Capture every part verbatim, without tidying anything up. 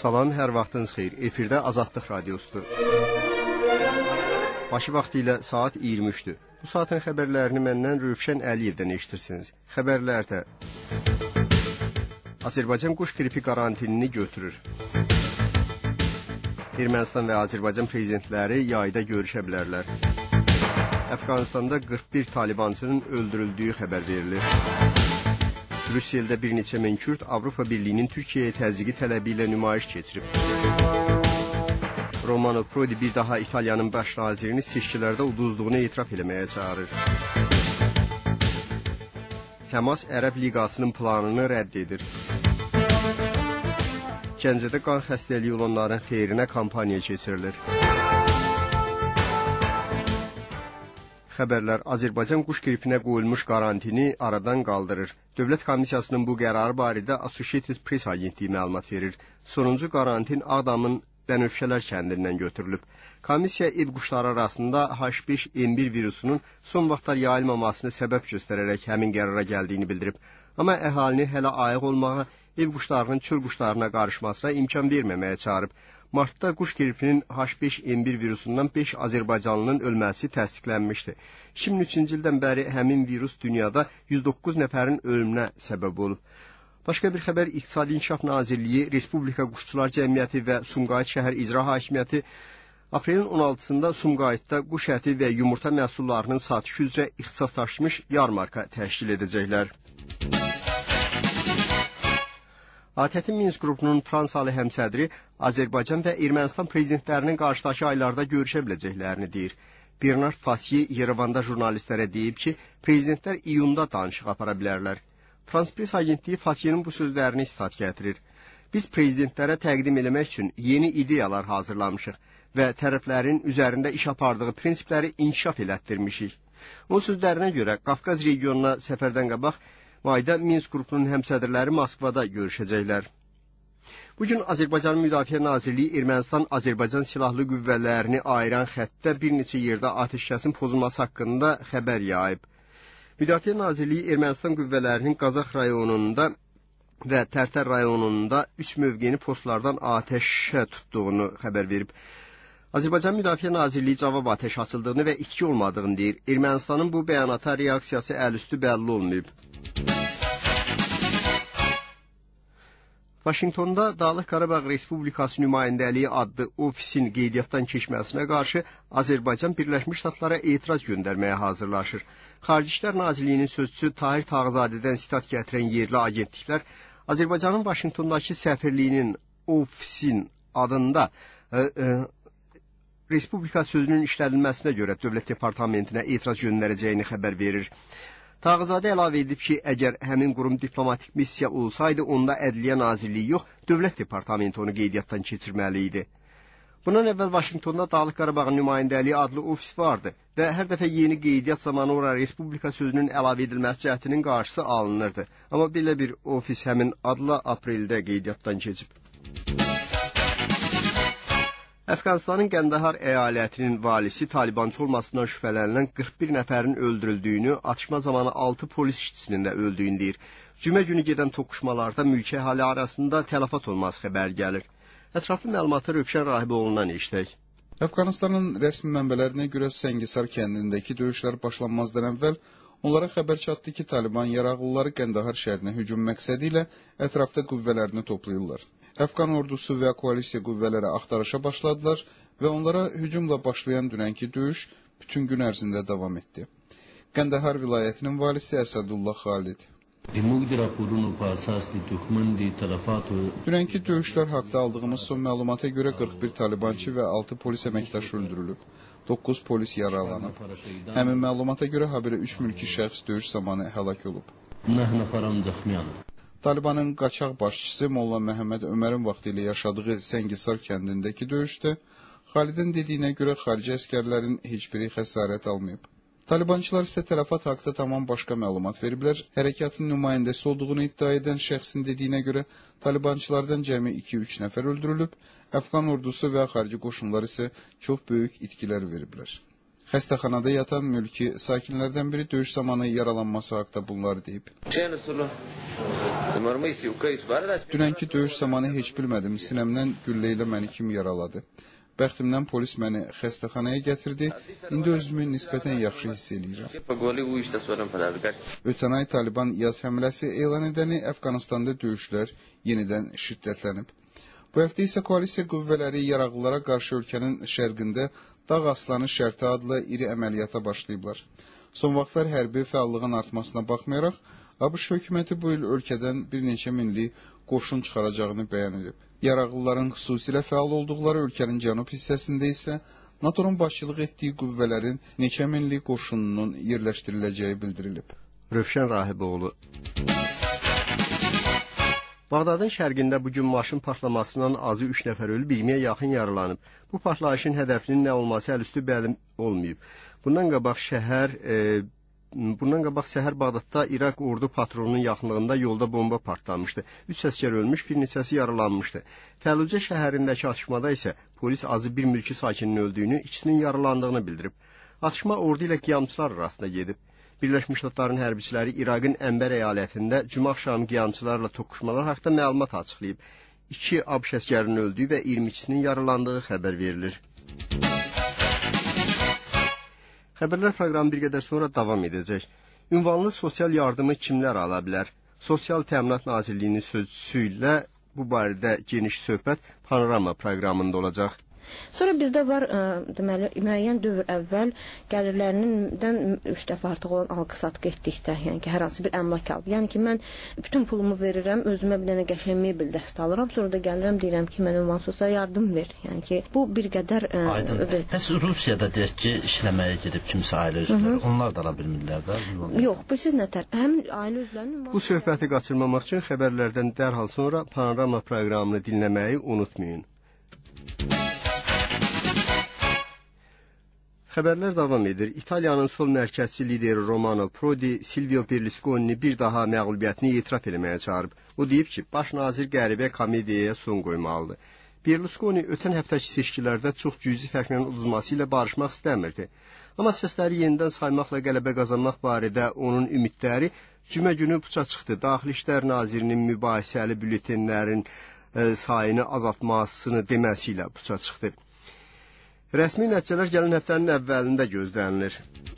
Salam, hər vaxtınız xeyir. Efirdə Azadlıq Radiosudur. Başı vaxtı ilə saat iyirmi üçdür. Bu saatin xəbərlərini məndən Rövşən Əliyevdən eşitirsiniz. Xəbərlərdə Azərbaycan quş qripi karantinini götürür. Ermənistan və Azərbaycan prezidentləri yayda görüşə bilərlər. Əfqanistanda qırx bir talibançının öldürüldüyü xəbər verilir. Brüsseldə bir neçə min Kürd Avropa Birliyinin Türkiyəyə təzyiqi tələbi ilə nümayiş keçirib. Romano Prodi bir daha İtaliyanın baş nazirini seçkilərdə uduzduğunu etiraf eləməyə çağırır. Həmas Ərəb Liqasının planını rədd edir. Gəncədə qan xəstəliyi olanların xeyrinə kampaniya keçirilir. Xəbərlər Azərbaycan quş qripinə qoyulmuş karantini aradan qaldırır. Dövlət Komissiyasının bu qərarı barədə Associated Press agentliyi məlumat verir. Sonuncu karantin Ağdamın Bənövşələr kəndindən götürülüb. Komissiya ev quşları arasında H beş N bir virusunun son vaxtlar yayılmamasını səbəb göstərərək həmin qərara gəldiyini bildirib. Amma əhalini hələ ayıq olmağa, ev quşlarının çöl quşlarına qarışmasına imkan verməməyə çağırıb. Martda quş qripinin H beş N bir virusundan beş Azərbaycanlının ölməsi təsdiqlənmişdi. iki min üçüncü ildən bəri həmin virus dünyada yüz doqquz nəfərin ölümünə səbəb olub. Başqa bir xəbər İqtisadi İnkişaf Nazirliyi, Respublika Quşçular Cəmiyyəti və Sumqayıt şəhər İcra Hakimiyyəti aprelin on altısında Sumqayıtda quş əti və yumurta məhsullarının satışı üzrə ixtisaslaşmış yarmarka təşkil edəcəklər. ATƏT-in Minsk qrupunun Fransalı həmsədri Azərbaycan və Ermənistan prezidentlərinin qarşıdakı aylarda görüşə biləcəklərini deyir. Bernard Fassi Yerevanda jurnalistlərə deyib ki, prezidentlər iyunda danışıq apara bilərlər. Frans Press agentliyi Fassinin bu sözlərini istat gətirir. Biz prezidentlərə təqdim eləmək üçün yeni ideyalar hazırlamışıq və tərəflərin üzərində iş apardığı prinsipləri inkişaf elətdirmişik. Onun sözlərinə görə Qafqaz regionuna səfərdən qabaq mayda Minsk qrupunun həmsədrləri Moskvada görüşəcəklər. Bugün Azərbaycan Müdafiə Nazirliyi Ermənistan-Azərbaycan silahlı qüvvələrini ayıran xəttdə bir neçə yerdə atəşkəsin pozulması haqqında xəbər yayıb. Müdafiə Nazirliyi Ermənistan qüvvələrinin Qazax rayonunda və Tərtər rayonunda üç mövqeyini postlardan atəşə tutduğunu xəbər verib. Azərbaycan Müdafiə Nazirliyi cavab atəş açıldığını və itki olmadığını deyir. Ermənistanın bu bəyanata reaksiyası əlüstü bəlli olmayıb. Vaşinqtonda Dağlıq Qarabağ Respublikası nümayəndəliyi adlı ofisin qeydiyyatdan keçməsinə qarşı Azərbaycan Birləşmiş Ştatlara etiraz göndərməyə hazırlaşır. Xarici İşlər Nazirliyinin sözçüsü Tahir Tağızadədən sitat gətirən yerli agentliklər Azərbaycanın Vaşinqtondakı səfirliyinin ofisin adında e, e, Respublika sözünün işlədilməsinə görə Dövlət Departamentinə etiraz göndərəcəyini xəbər verir. Tağızadə əlavə edib ki, əgər həmin qurum diplomatik missiya olsaydı, onda Ədliyyə Nazirliyi yox, Dövlət Departamenti onu qeydiyyatdan keçirməli idi. Bundan əvvəl Vaşinqtonda Dağlıq Qarabağın nümayəndəliyi adlı ofis vardı və hər dəfə yeni qeydiyyat zamanı ora Respublika sözünün əlavə edilməsi cəhdinin qarşısı alınırdı. Amma belə bir ofis həmin adla apreldə qeydiyyatdan keçib. Əfqanistanın Qəndahar əyalətinin valisi Talibançı olmasından şübhələnilən qırx bir nəfərin öldürüldüyünü, atışma zamanı altı polis işçisinin də öldüyünü deyir. Cümə günü gedən toqquşmalarda mülki əhali arasında tələfat olması xəbər gəlir. Ətraflı məlumatı Rövşən Rahiboğlu'ndan eşitək. Əfqanistanın rəsmi mənbələrinə görə Səngisar kəndindəki döyüşlər başlanmazdan əvvəl onlara xəbər çatdı ki, Taliban yaraqlıları Qəndahar şəhərinə hücum məqsədi ilə ətrafda qüvvələrini toplayırlar. Əfqan ordusu və koalisiya qüvvələri axtarışa başladılar və onlara hücumla başlayan dünənki döyüş bütün gün ərzində davam etdi. Qəndahar vilayətinin valisi Əsədullah Xalid. Dünənki döyüşlər haqda aldığımız son məlumata görə qırx bir talibançı və altı polis əməkdaşı öldürülüb. doqquz polis yaralanıb. Həmin məlumata görə habelə üç mülki şəxs döyüş zamanı həlak olub. Talibanın qaçaq başçısı Molla Məhəmməd Ömərin vaxtı ilə yaşadığı Səngisar kəndindəki döyüşdə Xalidin dediyinə görə xarici əskərlərin heç biri xəsarət almayıb. Talibançılar isə tələfat haqda tamam başqa məlumat veriblər. Hərəkatın nümayəndəsi olduğunu iddia edən şəxsin dediyinə görə Talibançılardan cəmi iki üç nəfər öldürülüb, Əfqan ordusu və xarici qoşunlar isə çox böyük itkilər veriblər. Xəstəxanada yatan mülki sakinlərdən biri döyüş zamanı yaralanması haqqında bunları deyib. Dünənki döyüş zamanı heç bilmədim, sinəmdən güllə ilə məni kim yaraladı. Bəxtimdən polis məni xəstəxanaya gətirdi, indi özümü nisbətən yaxşı hiss edirəm. Ötən ay Taliban yaz həmləsi elan edəni Əfqanistanda döyüşlər yenidən şiddətlənib. Bu həftə isə koalisiya qüvvələri yaraqlılara qarşı ölkənin şərqində Dağ Aslanı şərti adlı iri əməliyyata başlayıblar. Son vaxtlar hərbi fəallığın artmasına baxmayaraq, ABŞ hökuməti bu il ölkədən bir neçə minlik qoşun çıxaracağını bəyan edib. Yaraqlıların xüsusilə fəal olduqları ölkənin cənub hissəsində isə NATO'nun başçılıq etdiyi qüvvələrin neçə minlik qoşununun yerləşdiriləcəyi bildirilib. Rövşən Rahiboğlu. Bağdadın şərqində bugün maşın partlamasından azı üç nəfər ölüb, iyirmiyə yaxın yaralanıb. Bu partlayışın hədəfinin nə olması əlüstü bəlli olmayıb. Bundan qabaq şəhər e, bundan qabaq səhər Bağdadda İraq ordu patronunun yaxınlığında yolda bomba partlamışdı. Üç əsgər ölmüş, bir neçəsi yaralanmışdı. Fəllucə şəhərindəki atışmada isə polis azı bir mülki sakininin öldüyünü, ikisinin yaralandığını bildirib. Atışma ordu ilə qiyamçılar arasında gedib. Birləşmiş Ştatların hərbiçiləri İraqın Ənbər əyalətində cümə axşamı qiyamçılarla toqquşmalar haqqında məlumat açıqlayıb. İki ABŞ əsgərinin öldüyü və iyirmi ikisinin yaralandığı xəbər verilir. Xəbərlər proqramı bir qədər sonra davam edəcək. Ünvanlı sosial yardımı kimlər ala bilər? Sosial Təminat Nazirliyinin sözçüsü ilə bu barədə geniş söhbət Panorama proqramında olacaq. Sonra bizdə var, ə, deməli, müəyyən dövr əvvəl gəlirlərindən üç dəfə artıq olan alqı-satqı etdikdə, yəni ki, hər hansı bir əmlak alıb. Yəni ki, mən bütün pulumu verirəm, özümə bir dənə qəşəng mebel dəstə alıram, sonra da gəlirəm, deyirəm ki, mənə ünvan sosial yardım ver. Yəni ki, bu bir qədər... Ə, Aydın. Bəs Rusiyada deyək ki, işləməyə gedib kimsə ailə üzvləri, onlar da ala bilmirlər də? Yox, bu siz nətər? Həmin ailə üzvlərinin... Bu söhbəti qaçırmamaq üçün xəbərlərdən dərhal sonra Panorama proqramını dinləməyi unutmayın. Xəbərlər davam edir. İtaliyanın sol mərkəzçi lideri Romano Prodi Silvio Berlusconi bir daha məğlubiyyətini etiraf etməyə çağırıb. O deyib ki, baş nazir qəribə komediyaya son qoymalıdır. Berlusconi ötən həftəki seçkilərdə çox cüzi fərqlə udulması ilə barışmaq istəmirdi. Amma səsləri yenidən saymaqla qələbə qazanmaq barədə onun ümidləri cümə günü puça çıxdı. Daxili İşlər Nazirinin mübahisəli bülletenlərin e, sayını azaltmasını deməsi ilə puça çıxdı. Rəsmi nəticələr gələn həftənin əvvəlində gözlənilir.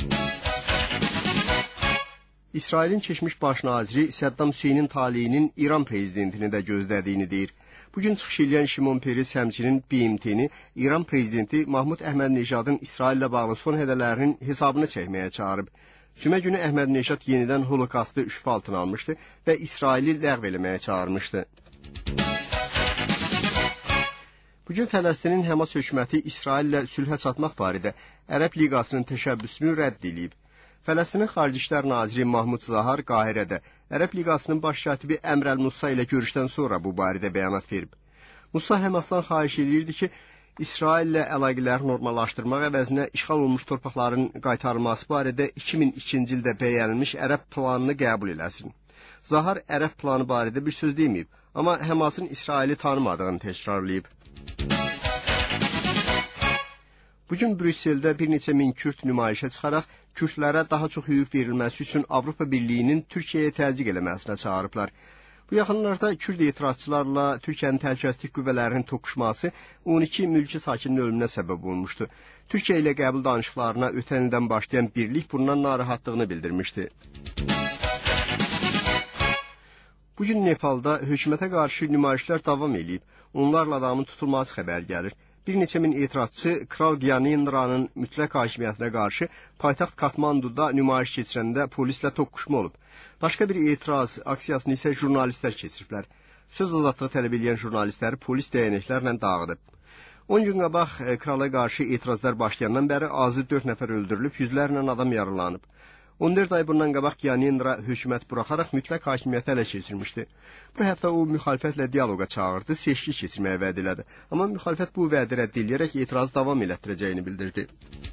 İsrailin keçmiş baş naziri Səddam Hüseynin taleyinin İran prezidentini də gözlədiyini deyir. Bugün çıxış edən Şimon Peres həmçinin B M T-ni İran prezidenti Mahmud Əhməd-Neşadın İsraillə bağlı son hədələrinin hesabını çəkməyə çağırıb. Cümə günü Əhməd-Neşad yenidən holokastı şübhə altına almışdı və İsraili ləğv eləməyə çağırmışdı. Bugün Fələstinin Həmas hökuməti İsraillə sülhə çatmaq barədə Ərəb Liqasının təşəbbüsünü rədd edib. Fələstinin Xarici İşlər Naziri Mahmud Zahar Qahirədə Ərəb Liqasının baş katibi Əmr Əl-Musa ilə görüşdən sonra bu barədə bəyanat verib. Musa Həmasdan xahiş edirdi ki, İsraillə əlaqələri normallaşdırmaq əvəzinə işğal olmuş torpaqların qaytarılması barədə iki min ikinci ildə bəyənilmiş Ərəb planını qəbul eləsin. Zahar Ərəb planı barədə bir söz deməyib, amma Həmasın İsraili tanımadığını təkrarlayıb. Bugün Brüsseldə bir neçə min Kürd nümayişə çıxaraq Kürdlərə daha çox hüquq verilməsi üçün Avropa Birliyinin Türkiyəyə təzyiq eləməsinə çağırıblar. Bu yaxınlarda Kürd etirazçılarla Türkiyənin təhlükəsizlik qüvvələrinin toqquşması on iki mülki sakinin ölümünə səbəb olmuşdu. Türkiyə ilə qəbul danışıqlarına ötən ildən başlayan birlik bundan narahatlığını bildirmişdi. Bugün Nepalda hökumətə qarşı nümayişlər davam edib. Onlarla adamın tutulması xəbər gəlir. Bir neçə min etirazçı Kral Gyanendranın mütləq hakimiyyətinə qarşı paytaxt Katmanduda nümayiş keçirəndə polislə toqquşma olub. Başqa bir etiraz aksiyasını isə jurnalistlər keçiriblər. Söz azadlığı tələb edən jurnalistləri polis dəyənəklərlə dağıdıb. on gün qabaq krala qarşı etirazlar başlayandan bəri azı dörd nəfər öldürülüb, yüzlərlə adam yaralanıb. on dörd ay bundan qabaq Gyanendra hökumət buraxaraq mütləq hakimiyyəti ələ keçirmişdi. Bu həftə o müxalifətlə dialoqa çağırdı, seçki keçirməyə vəd elədi. Amma müxalifət bu vədi rədd edərək etiraz davam elətdirəcəyini bildirdi.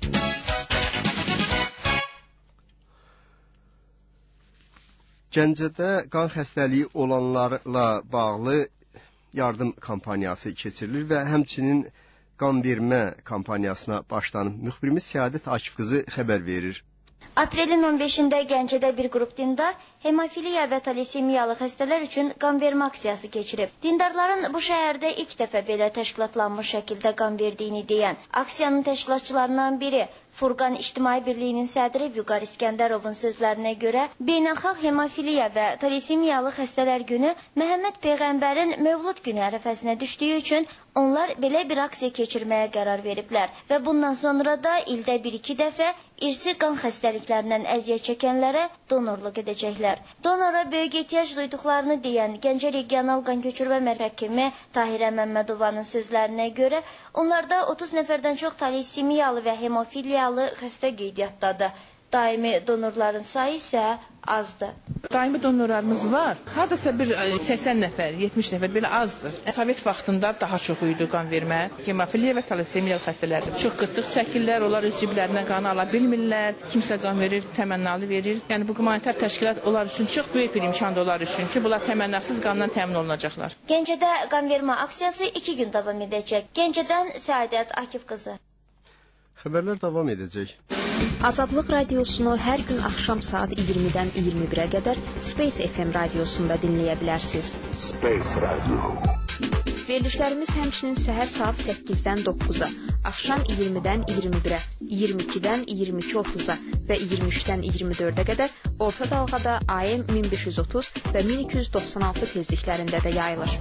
Gəncədə qan xəstəliyi olanlarla bağlı yardım kampaniyası keçirilir və həmçinin qan vermə kampaniyasına başlanıb. Müxbirimiz Səadət Akif qızı xəbər verir. Aprelin on beşində Gəncədə bir qrup dindar hemofiliya və talasemiyalı xəstələr üçün qan vermə aksiyası keçirib. Dindarların bu şəhərdə ilk dəfə belə təşkilatlanmış şəkildə qan verdiyini deyən aksiyanın təşkilatçılarından biri Furqan İctimai Birliyinin sədri Vüqar İskəndərovun sözlərinə görə Beynəlxalq Hemofiliya və Talasemiyalı Xəstələr Günü Məhəmməd Peyğəmbərin Mövlud günü ərəfəsinə düşdüyü üçün onlar belə bir aksiya keçirməyə qərar veriblər və bundan sonra da ildə bir-iki dəfə irsi qan xəstəliklərindən əziyyət çəkənlərə donorluq edəcəklər. Donora böyük ehtiyac duyduqlarını deyən Gəncə Regional Qan Köçürmə Mərkəmi Tahirə Məmmədovanın sözlərinə görə onlarda otuz nəfərdən çox talasemiyalı və hemofiliyalı xəstə qeydiyyatdadır. Daimi donorların sayı isə azdır. Daimi donorlarımız var. Hardasa bir səksən nəfər, yetmiş nəfər belə azdır. Sovet vaxtında daha çox idi qan vermə. Hemofiliya və talasemiyalı xəstələrdir. Çox qıtlıq çəkirlər, onlar öz ciblərindən qanı ala bilmirlər. Kimsə qan verir, təmənnalı verir. Yəni bu humanitar təşkilat onlar üçün çox böyük bir imkandır onlar üçün ki, bunlar təmənnasız qandan təmin olunacaqlar. Gəncədə qan vermə aksiyası iki gün davam edəcək. Gəncədən Səadət Akif qızı. Xəbərlər davam edəcək. Azadlıq radiosunu hər gün axşam saat iyirmidən iyirmi birə qədər Space F M radiosunda dinləyə bilərsiniz. Space Radio. Verilişlərimiz həmçinin səhər saat səkkizdən doqquza, axşam iyirmidən iyirmi birə, iyirmi ikidən iyirmi iki otuz'a və iyirmi üçdən iyirmi dördə qədər orta dalğada A M min beş yüz otuz və min iki yüz doxsan altı tezliklərində də yayılır.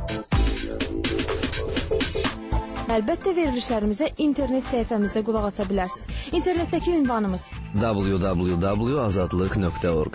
Əlbəttə verilişlərimizə internet səhifəmizdə qulaq asa bilərsiniz. İnternetdəki ünvanımız w w w nöqtə azadlıq nöqtə org.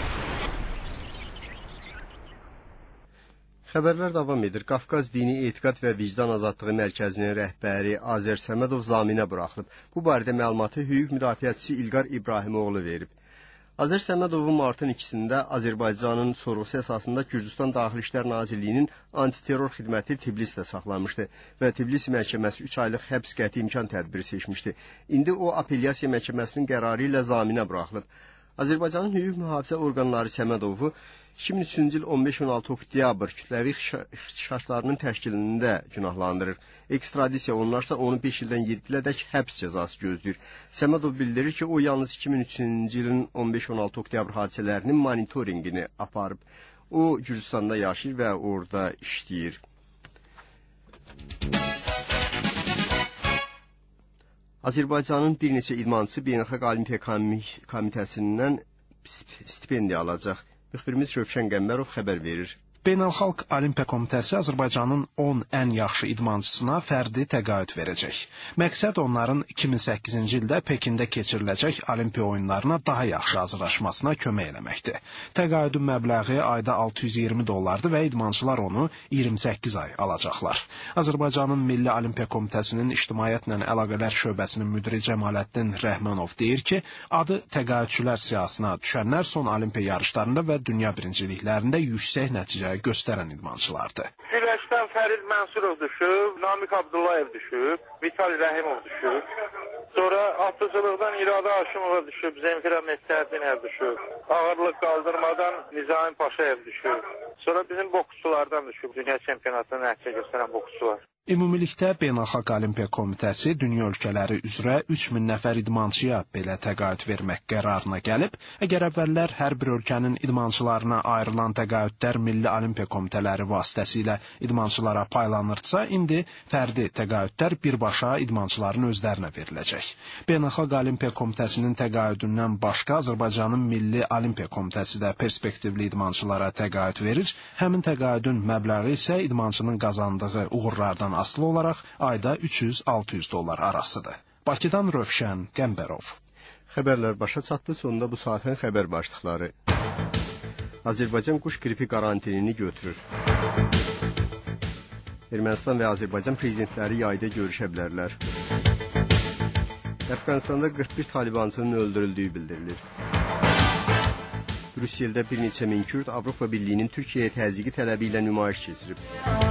Xəbərlər davam edir. Qafqaz Dini Etiqad və Vicdan Azadlığı Mərkəzinin rəhbəri Azər Səmədov zaminə buraxılıb. Bu barədə məlumatı hüquq müdafiəçisi İlqar İbrahimoğlu verib. Azər Səmədovun martın ikisində Azərbaycanın sorğusu əsasında Gürcüstan Daxili İşlər Nazirliyinin antiterror xidməti Tbilisidə saxlanmışdı və Tbilisi məhkəməsi üç aylıq həbs qəti imkan tədbiri seçmişdi. İndi o apellyasiya məhkəməsinin qərarı ilə zaminə buraxılıb. Azərbaycanın hüquq mühafizə orqanları Səmədovu iki min üçüncü il on beş on altı oktyabr kütləvi ixtişaşlarının təşkilində günahlandırır. Ekstradisiya olunarsa onu beş ildən yeddi ilədək həbs cəzası gözləyir. Səmədov bildirir ki, o yalnız iki min üçüncü ilin on beş on altı oktyabr hadisələrinin monitorinqini aparıb. O Gürcüstanda yaşayır və orada işləyir. Azərbaycanın bir neçə idmançısı Beynəlxalq Olimpiya Komitəsindən stipendiya alacaq. Müxbirimiz Rövşən Qəmbərov xəbər verir. Beynəlxalq Olimpiya Komitəsi Azərbaycanın on ən yaxşı idmançısına fərdi təqaüd verəcək. Məqsəd onların iki min səkkizinci ildə Pekində keçiriləcək Olimpiya oyunlarına daha yaxşı hazırlaşmasına kömək eləməkdir. Təqaüdün məbləği ayda altı yüz iyirmi dollardır və idmançılar onu iyirmi səkkiz ay alacaqlar. Azərbaycanın Milli Olimpiya Komitəsinin İctimaiyyətlə Əlaqələr şöbəsinin müdiri Cəmaləddin Rəhmanov deyir ki, adı təqaüdçülər siyahısına düşənlər son Olimpiya yarışlarında və dünya birinciliklərində yüksək nəticə göstərən idmançılardır. Güləşdən Fərid Mənsurov düşüb, Namik Abdullayev düşüb, Vitali Rəhimov düşüb. Sonra atıcılıqdan İradə Aşımova düşüb, Zemfira Məstərdinəv düşüb. Ağırlıq qaldırmadan Nizami Paşayev düşüb. Sonra bizim boksçulardan düşüb, dünya çempionatına nəticə göstərən boksçular. Ümumilikdə Beynəlxalq Olimpiya Komitəsi dünya ölkələri üzrə üç min nəfər idmançıya belə təqaüd vermək qərarına gəlib. Əgər əvvəllər hər bir ölkənin idmançılarına ayrılan təqaüdlər Milli Olimpiya Komitələri vasitəsilə idmançılara paylanırsa, indi fərdi təqaüdlər birbaşa idmançıların özlərinə veriləcək. Beynəlxalq Olimpiya Komitəsinin təqaüdündən başqa Azərbaycanın Milli Olimpiya Komitəsi də perspektivli idmançılara təqaüd verir. Həmin təqaüdün məbləği isə idmançının qazandığı uğurlardan asılı olaraq ayda üç yüz altı yüz dollar arasıdır. Bakıdan Rövşən Qəmbərov. Xəbərlər başa çatdı. Sonunda bu saatin xəbər başlıqları. Azərbaycan quş qripi qarantinini götürür. Ermənistan və Azərbaycan prezidentləri yayda görüşə bilərlər. Əfqanistanda qırx bir talibançının öldürüldüyü bildirilir. Brüsseldə bir neçə min Kürd Avropa Birliyinin Türkiyəyə təzyiqi tələbi ilə nümayiş keçirib.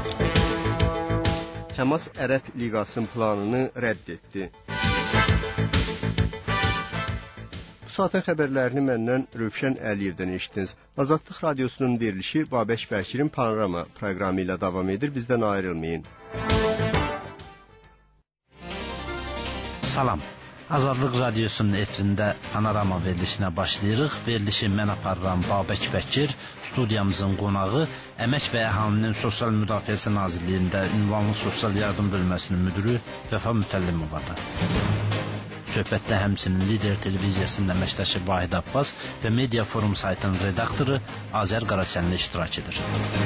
Həmas Ərəb Liqasının planını rədd etdi. Bu saatin xəbərlərini məndən Rövşən Əliyevdən eşitdiniz. Azadlıq Radiosunun verilişi Babək Bəkirin Panorama proqramı ilə davam edir. Bizdən ayrılmayın. Salam. Azadlıq Radiosunun efirində Panorama verilişinə başlayırıq. Verilişi mən aparıram Babək Bəkir. Studiyamızın qonağı Əmək və Əhalinin Sosial Müdafiəsi Nazirliyində ünvanlı sosial yardım bölməsinin müdürü Vəfa Mütəllimova'dır. Söhbətdə həmçinin Lider televiziyasının əməkdaşı Vahid Abbas və Media Forum saytının redaktoru Azər Qaraçənli iştirak edir.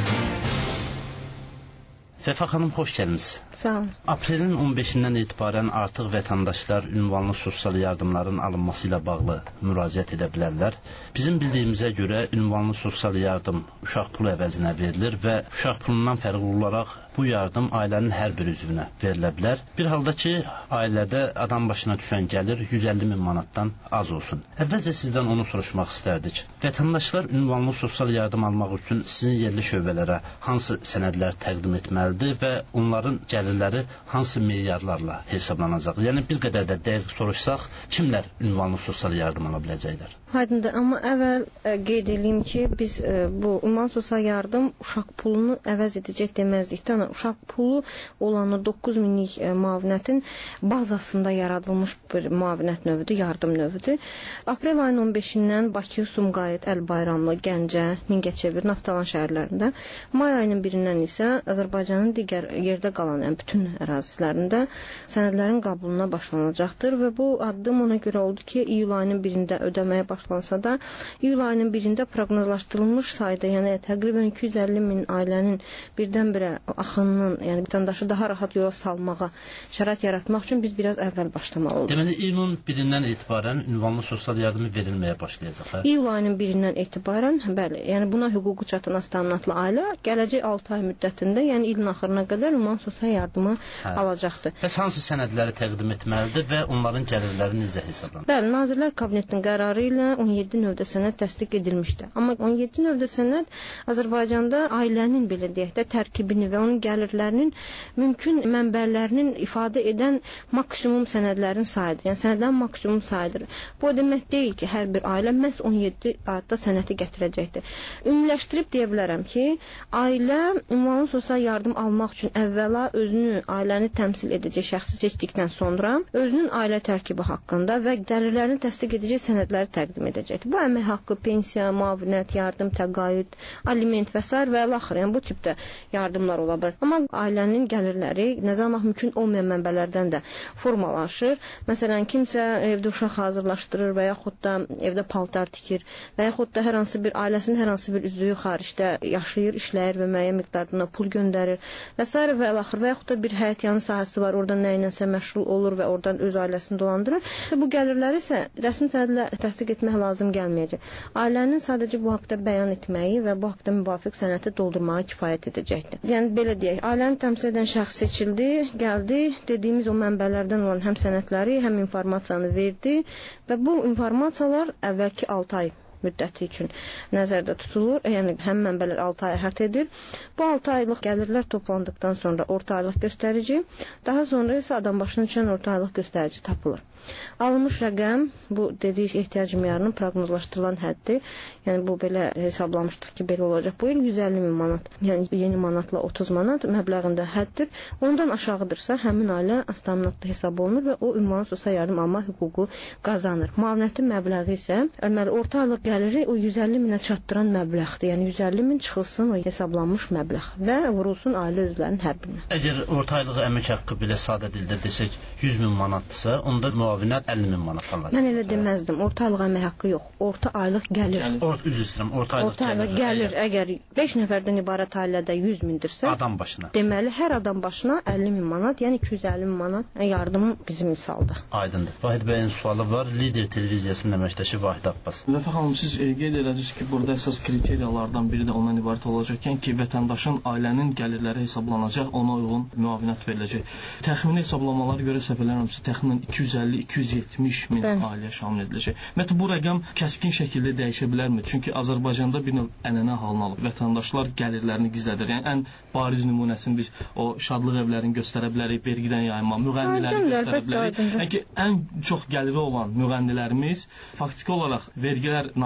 Vəfa xanım, xoş gəlmisiniz. Sağ olun. Aprelin on beşindən etibarən artıq vətəndaşlar ünvanlı sosial yardımların alınması ilə bağlı müraciət edə bilərlər. Bizim bildiyimizə görə ünvanlı sosial yardım uşaq pulu əvəzinə verilir və uşaq pulundan fərqli olaraq bu yardım ailənin hər bir üzvünə verilə bilər. Bir halda ki, ailədə adam başına düşən gəlir yüz əlli min manatdan az olsun. Əvvəlcə sizdən onu soruşmaq istərdik. Vətəndaşlar ünvanlı sosial yardım almaq üçün sizin yerli şöbələrə hansı sənədlər təqdim etməlidir və onların gəlirləri hansı meyarlarla hesablanacaq? Yəni bir qədər də dəqiq soruşsaq, kimlər ünvanlı sosial yardım ala biləcəklər? Aydındır, amma əvvəl ə, qeyd edeyim ki, biz ə, bu ünvanlı sosial yardım uşaq pulunu əvəz edəcək deməzdikdən uşaq pulu olan o doqquz minlik ə, müavinətin bazasında yaradılmış bir müavinət növüdür, yardım növüdür. Aprel ayının on beşindən Bakı, Sumqayıt, Əlbayramlı, Gəncə, Mingəçevir, Naftalan şəhərlərində, may ayının birindən isə Azərbaycanın digər yerdə qalan yəni bütün ərazilərində sənədlərin qəbuluna başlanacaqdır və bu addım ona görə oldu ki, iyul ayının birində ödəməyə başlansa da, iyul ayının birində proqnozlaşdırılmış sayda, yəni təqribən iki yüz əlli min ailənin birdən-birə axınının, yəni vətəndaşı daha rahat yola salmağa şərait yaratmaq üçün biz biraz əvvəl başlamalıyıq. Deməli, iyulun birindən etibarən ünvanlı sosial yardımı verilməyə başlayacaq, hə? İyul ayının birindən etibarən, bəli, yəni buna hüququ çatan aztəminatlı ailə gələcək altı ay müddətində, yəni ilin axırına qədər ünvanlı sosial yardımı hə. alacaqdır. Bəs hansı sənədləri təqdim etməlidir və onların gəlirləri necə hesablanır? Bəli, Nazirlər Kabinetinin qərarı ilə on yeddi növdə sənəd təsdiq edilmişdir. Amma on yeddi növdə sənəd Azərbaycanda ailənin, belə deyək də, tərkibini və onun gəlirlərinin mümkün mənbələrinin ifadə edən maksimum sənədlərin sayıdır. Yəni sənədlərin maksimum sayıdır. Bu o demək deyil ki, hər bir ailə məhz on yeddi adda sənədi gətirəcəkdir. Ümumiləşdirib deyə bilərəm ki, ailə ünvanlı sosial yardım almaq üçün əvvəla özünü, ailəni təmsil edəcək şəxsi seçdikdən sonra özünün ailə tərkibi haqqında və gəlirlərini təsdiq edəcək sənədləri təqdim edəcəkdir. Bu əmək haqqı, pensiya, müavinət, yardım, təqaüd, aliment və s. və axır, yəni bu tipdə yardımlar ola bilər. Amma ailənin gəlirləri nəzərə almaq mümkün olmayan mənbələrdən də formalaşır. Məsələn, kimsə evdə uşaq hazırlaşdırır və yaxud da evdə paltar tikir və yaxud da hər hansı bir ailəsinin hər hansı bir üzvü xaricdə yaşayır, işləyir və müəyyən miqdarda pul göndərir və s. və axır və yaxud da bir həyət yanı sahəsi var, oradan nə ilənsə məşğul olur və oradan öz ailəsini dolandırır. Bu gəlirləri isə rəsmi sənədlə təsdiq etmək lazım gəlməyəcək. Ailənin sadəcə bu haqda bəyan etməyi və bu haqda müvafiq sənədi doldurmağa kifayət edəcəkdir. Yəni belə deyək, ailəni təmsil edən şəxs seçildi, gəldi, dediyimiz o mənbələrdən olan həm sənədləri, həm informasiyanı verdi və bu informasiyalar əvvəlki altı ay müddəti üçün nəzərdə tutulur. Yəni həm mənbələr altı ay əhatə edir. Bu altı aylıq gəlirlər toplandıqdan sonra orta aylıq göstərici, daha sonra isə adam başına düşən orta aylıq göstərici tapılır. Alınmış rəqəm bu dedik ehtiyac meyarının proqnozlaşdırılan həddi. Yəni bu belə hesablamışdıq ki, belə olacaq. Bu il yüz əlli min manat, yəni yeni manatla otuz manat məbləğində həddir. Ondan aşağıdırsa həmin ailə aztəminatlı hesab olunur və o ünvanlı sosial yardım alma hüququ qazanır. Müavinətin məbləği isə deməli orta aylıq gəliri o yüz əlli minə çatdıran məbləğdir. Yəni yüz əlli min çıxılsın o hesablanmış məbləğ və vurulsun ailə üzvlərinin hər birinə. Əgər orta aylıq əmək haqqı belə sadə dildə desək yüz min manatdırsa, onda müavinət əlli min manat alacaq. Mən elə deməzdim. Orta aylıq əmək haqqı yox. Orta aylıq gəlir. Yəni, or, üzr istəyirəm, orta aylıq orta aylıq gəlir. Əgər beş nəfərdən ibarət ailədə yüz mindirsə, adam başına. Deməli, hər adam başına əlli min manat, yəni iki yüz əlli min manat yardım bizim misalda. Aydındır. Vahid bəyin sualı var. Lider televiziyasının əməkdaşı Vahid Abbas. Vəfa xanım, siz e, qeyd edəcəksiniz ki, burada əsas kriteriyalardan biri də ondan ibarət olacaqkən ki, vətəndaşın ailənin gəlirləri hesablanacaq, ona uyğun müavinət veriləcək. Təxmini hesablamalara görə səhv eləmirəmsə, təxminən iki yüz əlli iki yüz yetmiş min Bən. ailə şamil ediləcək. Ümumiyyətlə bu rəqəm kəskin şəkildə dəyişə bilərmi? Çünki Azərbaycanda bir növ ənənə halını alıb. Vətəndaşlar gəlirlərini gizlədir. Yəni ən bariz nümunəsini biz o şadlıq evlərini göstərə bilərik, vergidən yayınma, müğənniləri göstərə bilərik. Yəni ki, ən çox gəliri olan müğənnilərimiz faktiki olaraq Vergilər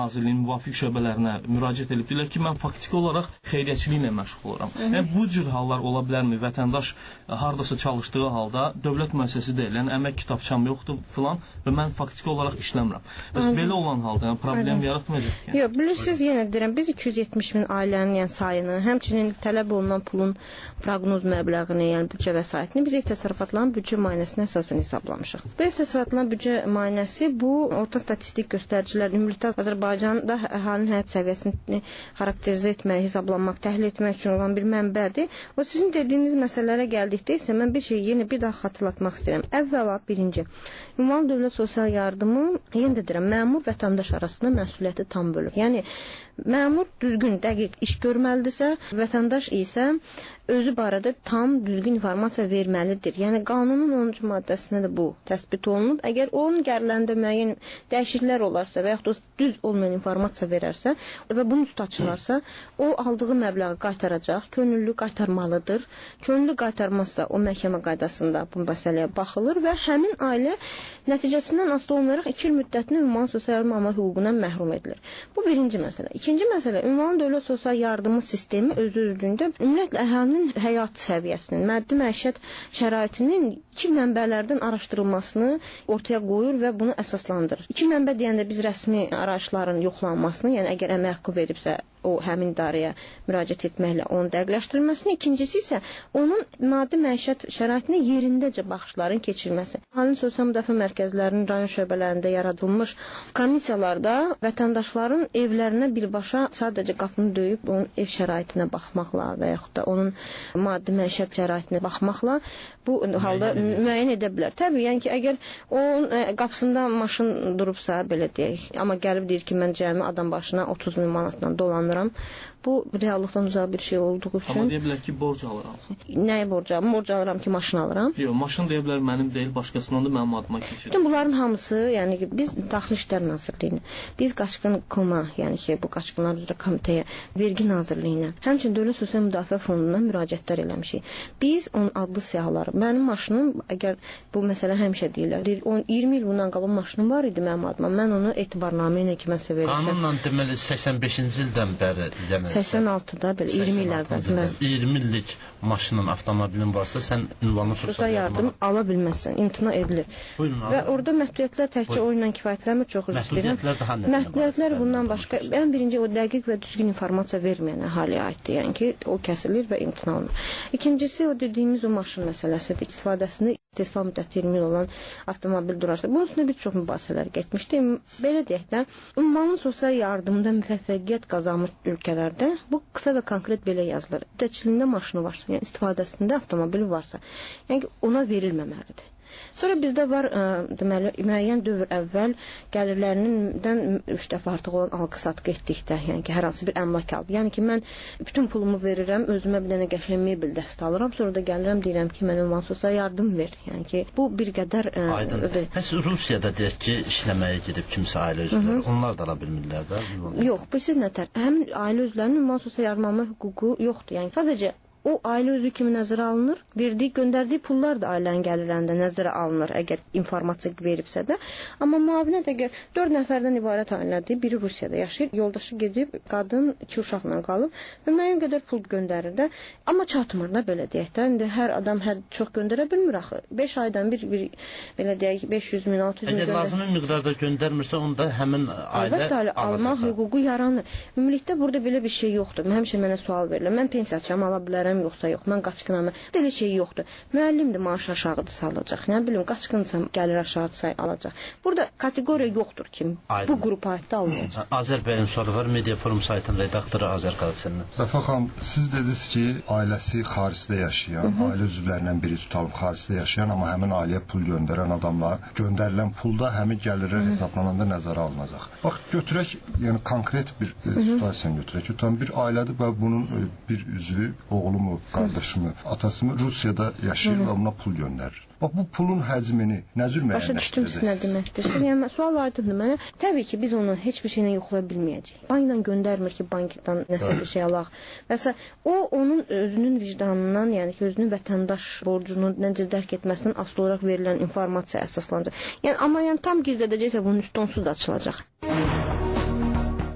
Nazirliyinin müvafiq şöbələrinə müraciət edib deyirlər ki, mən faktiki olaraq xeyriyyəçiliklə məşğul oluram. Yəni bu cür hallar ola bilərmi? Vətəndaş hardasa çalışdığı halda dövlət müəssisəsi deyil, yəni əmək kitabçam yoxdur filan və mən faktiki olaraq işləmirəm. Bəs belə olan halda yəni problem yaratmayacaq ki? Yox, bilirsiniz, yenə deyirəm, biz iki yüz yetmiş min ailənin yəni sayını, həmçinin tələb olunan pulun proqnoz məbləğini, yəni büdcə vəsaitini biz ev təsərrüfatlarının büdcə müayinəsinə əsasən hesablamışıq. Bu ev təsərrüfatlarının büdcə müayinəsi bu orta statistik göstəricilər ümumilikdə Azərbaycanda əhalinin həyat səviyyəsini xarakterizə etmək, hesablamaq, təhlil etmək üçün olan bir mənbədir. O sizin dediyiniz məsələlərə gəldikdə isə mən bir şey yenə bir daha xatırlatmaq istəyirəm. Əvvəla birinci, ümumi dövlət sosial yardımı yenə də deyirəm, məmur vətəndaş arasında məsuliyyəti tam bölür. Yəni məmur düzgün, dəqiq iş görməlidirsə, vətəndaş isə özü barədə tam düzgün informasiya verməlidir. Yəni qanunun onuncu maddəsində də bu təsbit olunub. Əgər onun gəlirlərində müəyyən dəyişikliklər olarsa və yaxud da düz olmayan informasiya verərsə və bunun üstü açılarsa, o aldığı məbləği qaytaracaq, könüllü qaytarmalıdır. Könüllü qaytarmazsa o məhkəmə qaydasında bu məsələyə baxılır və həmin ailə nəticəsindən asılı olmayaraq iki il müddətini ünvanlı sosial yardım alma hüququndan məhrum edilir. Bu birinci məsələ. İkinci məsələ, ünvanlı dövlət sosial yardımı sistemi öz-özlüyündə ümumiyyətlə əhalinin həyat səviyyəsinin, maddi məişət şəraitinin iki mənbələrdən araşdırılmasını ortaya qoyur və bunu əsaslandırır. İki mənbə deyəndə biz rəsmi arayışların yoxlanmasını, yəni əgər əmək haqqı veribsə o həmin idarəyə müraciət etməklə onun dəqiqləşdirilməsini, ikincisi isə onun maddi məişət şəraitinə yerindəcə baxışların keçirilməsi. Halin sosial müdafiə mərkəzlərinin rayon şöbələrində yaradılmış komissiyalarda vətəndaşların evlərinə birbaşa sadəcə qapını döyüb onun ev şəraitinə baxmaqla və yaxud da onun maddi məişət şəraitinə baxmaqla bu halda müəyyən edə bilər. Təbii, yəni ki, əgər onun qapısında maşın durubsa, belə deyək, amma gəlib deyir ki, mən cəmi adam başına otuz min manatla dolanıram, bu reallıqdan uzaq bir şey olduğu üçün... Amma deyə bilər ki, borc alıram. Nəyi borc alıram? Borc alıram ki, maşın alıram. Yox, maşın deyə bilər mənim deyil, başqasından da mənim adıma keçir. Bütün bunların hamısı, yəni ki, biz Daxili İşlər Nazirliyinə, biz Qaçqın Koma, yəni ki, bu Qaçqınlar üzrə komitəyə, Vergi Nazirliyinə, həmçinin Dövlət Sosial Müdafiə Fonduna müraciətlər eləmişik. Biz onun adlı siyahıları, mənim maşınım, əgər bu məsələ həmişə deyirlər, iyirmi il bundan qabaq maşınım var idi mənim adıma, mən onu etibarnamə ilə kiməsə vermişəm. Qanunla deməli səksən beşinci ildən bəri, yəni səksən altıda belə iyirmi il əvvəl. iyirmi illik maşının, avtomobilin varsa, sən ünvanlı sosial yardım ala bilməzsən, imtina edilir. Buyurun, və orada məhdudiyyətlər təkcə o ilə kifayətlənmir, çox üzr istəyirəm. Məhdudiyyətlər bundan başqa, ən birinci o dəqiq və düzgün informasiya verməyən əhaliyə aiddir, yəni ki, o kəsilir və imtina olunur. İkincisi, o dediyimiz o maşın məsələsidir, istifadəsində istehsal müddəti iyirmi il olan avtomobil durarsa. Bunun üstündə bir çox mübahisələr getmişdi. Belə deyək də, ünvanlı sosial yardımda müvəffəqiyyət qazanmış ölkələrdə bu qısa və konkret belə yazılır. Müddətçiliyində maşını varsa, yəni istifadəsində avtomobili varsa, yəni ki, ona verilməməlidir. Sonra bizdə var, ə, deməli, müəyyən dövr əvvəl gəlirlərindən üç dəfə artıq olan alqı-satqı etdikdə, yəni ki, hər hansı bir əmlak alıb. Yəni ki, mən bütün pulumu verirəm, özümə bir dənə qəşəng mebel dəstə alıram, sonra da gəlirəm, deyirəm ki, mən ünvan sosial yardım ver. Yəni ki, bu bir qədər... Ə, Aydın. Bəs Rusiyada deyək ki, işləməyə gedib kimsə ailə üzvləri, onlar da ala bilmirlər də? Yox, bilsiz nətər, həmin ailə üzvlərinin ünvan sosial yardım alma hüququ yoxdur. Yəni sadəcə o ailə üzvü kimi nəzərə alınır, verdiyi, göndərdiyi pullar da ailənin gəlirlərində nəzərə alınır, əgər informasiya veribsə də. Amma müavinət əgər dörd nəfərdən ibarət ailədir, biri Rusiyada yaşayır, yoldaşı gedib, qadın iki uşaqla qalıb və müəyyən qədər pul göndərir də, amma çatmır da, belə deyək də. İndi hər adam hər çox göndərə bilmir axı. beş aydan bir, bir belə deyək, beş yüz min, altı yüz min göndərir. Əgər lazımi miqdarda göndərmirsə, onda həmin ailə alacaq. Alma hüququ yaranır. Ümumilikdə burada belə bir şey yoxdur. Həmişə mənə sual verilir. Mən pensiyaçıyam, ala bilərəm, yoxsa yox, mən qaçqınam. Belə şey yoxdur. Müəllimdir, maaş aşağıdır salacaq. Nə bilim, qaçqınsam gəlir aşağı alacaq. Burada kateqoriya yoxdur ki, Aydın. Bu qrupa aiddə alınacaq. Azər bəyin sualı var, Media Forum saytının redaktoru Azər Qalıçənin. Rəfa xanım, siz dediniz ki, ailəsi xaricdə yaşayan, Hı -hı. ailə üzvlərindən biri tutalım xaricdə yaşayan, amma həmin ailəyə pul göndərən adamlar göndərilən pulda həmin gəlirlər hesablananda nəzərə alınacaq. Bax, götürək, yəni konkret bir situasiyanı götürək. Tutalım, bir ailədir və bunun bir üzvü, oğlumu, qardaşımı, atasımı Rusiyada yaşayır və ona pul göndərir. Bax, bu pulun həcmini nə cür müəyyənləşdirəcəksiniz? Başa düşdüm siz nə deməkdir. Yəni, sual aydındır mənə. Təbii ki, biz onu heç bir şeylə yoxlaya bilməyəcəyik. Bankdan göndərmir ki, bankdan nəsə bir şey alaq. Vəsə, o, onun özünün vicdanından, yəni ki, özünün vətəndaş borcunu necə dərk etməsindən asılı olaraq verilən informasiya əsaslanacaq. Yəni, amma yəni, tam gizlədəcəksə bunun üstü onsuz da açılacaq.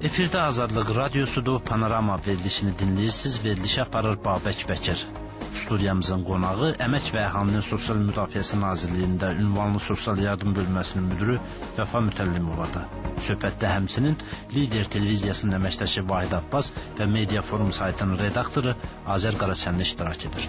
Efirdə Azadlıq Radiosudur, Panorama verilişini dinləyirsiniz. Verilişi aparır Babək Bəkir. Studiyamızın qonağı Əmək və Əhalinin Sosial Müdafiəsi Nazirliyində ünvanlı sosial yardım bölməsinin müdürü Vəfa Mütəllimovadır. Söhbətdə həmçinin Lider televiziyasının əməkdaşı Vahid Abbas və Media Forum saytının redaktoru Azər Qaraçənli iştirak edir.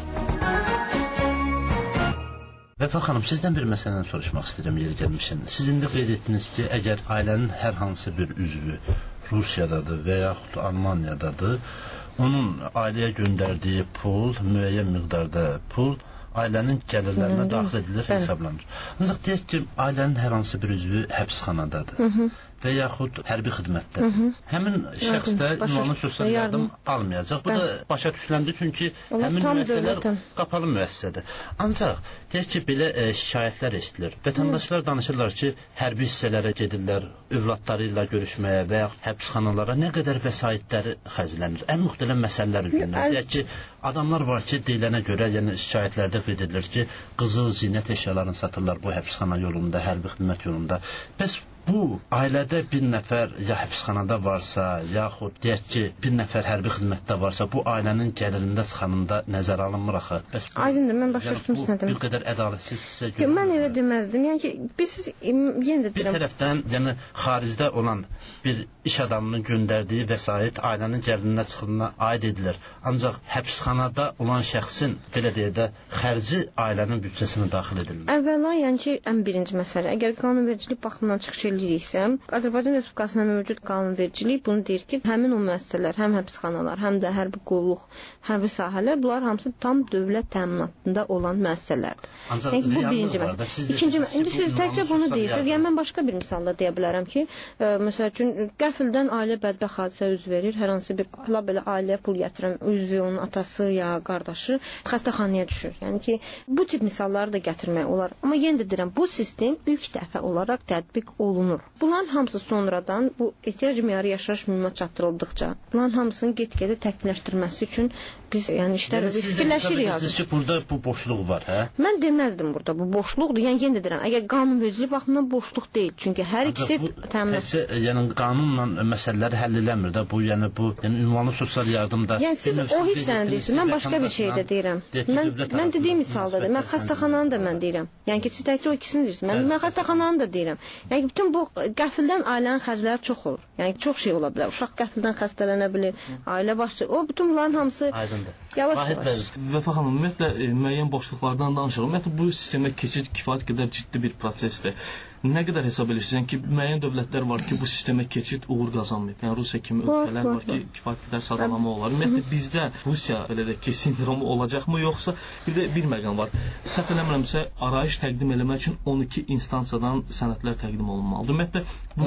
Vəfa xanım, sizdən bir məsələni soruşmaq istəyirəm yeri gəlmişin. Siz indi qeyd etdiniz ki, əgər ailənin hər hansı bir üzvü Rusiyadadır və yaxud Almaniyadadır, onun ailəyə göndərdiyi pul, müəyyən miqdarda pul ailənin gəlirlərinə daxil edilir, hesablanır. Ancaq deyək ki, ailənin hər hansı bir üzvü həbsxanadadır. Hı -hı. və yaxud hərbi xidmətdə. Hı -hı. Həmin şəxs də ünvanlı sosial yardım almayacaq. Bu da başa düşüləndi, çünki həmin müəssisələr qapalı müəssisədir. Ancaq deyək ki, belə e, şikayətlər eşidilir. Vətəndaşlar danışırlar ki, hərbi hissələrə gedirlər, övladları ilə görüşməyə və yaxud həbsxanalara nə qədər vəsaitləri xərclənir. Ən müxtəlif məsələlər üzrə. Deyək ki, adamlar var ki, deyilənə görə, yəni şikayətlərdə qeyd edilir ki, qızıl zinət əşyalarını satırlar bu həbsxana yolunda, hərbi xidmət yolunda. Bəs bu ailədə bir nəfər ya həbsxanada varsa, yaxud deyək ki, bir nəfər hərbi xidmətdə varsa, bu ailənin gəlirində çıxanında nəzər alınmır axı. Aydındır, mən başa düşdüm sizə demək. Bir qədər ədalətsiz sizə görə. Mən elə deməzdim. Yəni ki, biz siz yenə də bir tərəfdən, yəni xaricdə olan bir iş adamının göndərdiyi vəsait ailənin gəlirinə çıxınına aid edilir. Ancaq həbsxanada olan şəxsin belə deyə də xərci ailənin büdcəsinə daxil edilmir. Əvvəla, yəni ki, ən birinci məsələ, əgər qanunvericilik baxımından çıxış eləyiriksə, Azərbaycan Respublikasında mövcud qanunvericilik bunu deyir ki, həmin o müəssisələr, həm həbsxanalar, həm də hərbi qulluq, hərbi sahələr, bunlar hamısı tam dövlət təminatında olan müəssisələrdir. Ancaq yəni, bu birinci məsələ. İkinci məsələ, indi siz təkcə bunu deyirsiniz. Yəni mən başqa bir misal da deyə bilərəm ki, ə, məsəl üçün qəfildən ailə bədbəxt hadisə üz verir, hər hansı bir hala belə ailəyə pul gətirən üzvü, onun atası ya qardaşı xəstəxanaya düşür. Yəni ki, bu tip misalları da gətirmək olar. Amma yenə də deyirəm, bu sistem ilk dəfə olaraq tətbiq olunur. Bunların hamısı sonradan bu ehtiyac meyarı yaşayış minimuma çatdırıldıqca, bunların hamısını get-gedə təkmilləşdirməsi üçün biz yəni işlər yəni, fikirləşirik yazır. Sizcə burada bu boşluq var, hə? Mən deməzdim burada bu boşluqdur. Yəni yenə də deyirəm, əgər qanunvericilik baxımından boşluq deyil, çünki hər ikisi təmin. Təkcə yəni qanunla məsələləri həll eləmir də bu, yəni bu, yəni ünvanlı sosial yardımda. Yəni siz o hissəni deyirsiniz, mən başqa bir şey də deyirəm. Mən mən dediyim misalda da, mən xəstəxananı da mən deyirəm. Yəni ki, siz təkcə o ikisini deyirsiniz. Mən mən xəstəxananı da deyirəm. Yəni bütün bu qəfildən ailənin xərcləri çox olur. Yəni çox şey ola bilər. Uşaq qəfildən xəstələnə bilər, ailə başçı. O bütün bunların hamısı aydındır. Yavaş-yavaş. Vəfa xanım, ümumiyyətlə müəyyən boşluqlardan danışırıq. Ümumiyyətlə bu sistemə keçid kifayət qədər ciddi bir prosesdir. Nə qədər hesab edirsiniz ki, müəyyən dövlətlər var ki, bu sistemə keçid uğur qazanmayıb. Yəni Rusiya kimi ölkələr var ki, kifayət qədər sadalama olar. Ümumiyyətlə bizdə Rusiya belə də ki, sindromu olacaqmı, yoxsa bir də bir məqam var. Səhv eləmirəmsə, arayış təqdim etmək üçün on iki instansiyadan sənədlər təqdim olunmalıdır. Ümumiyyətlə bu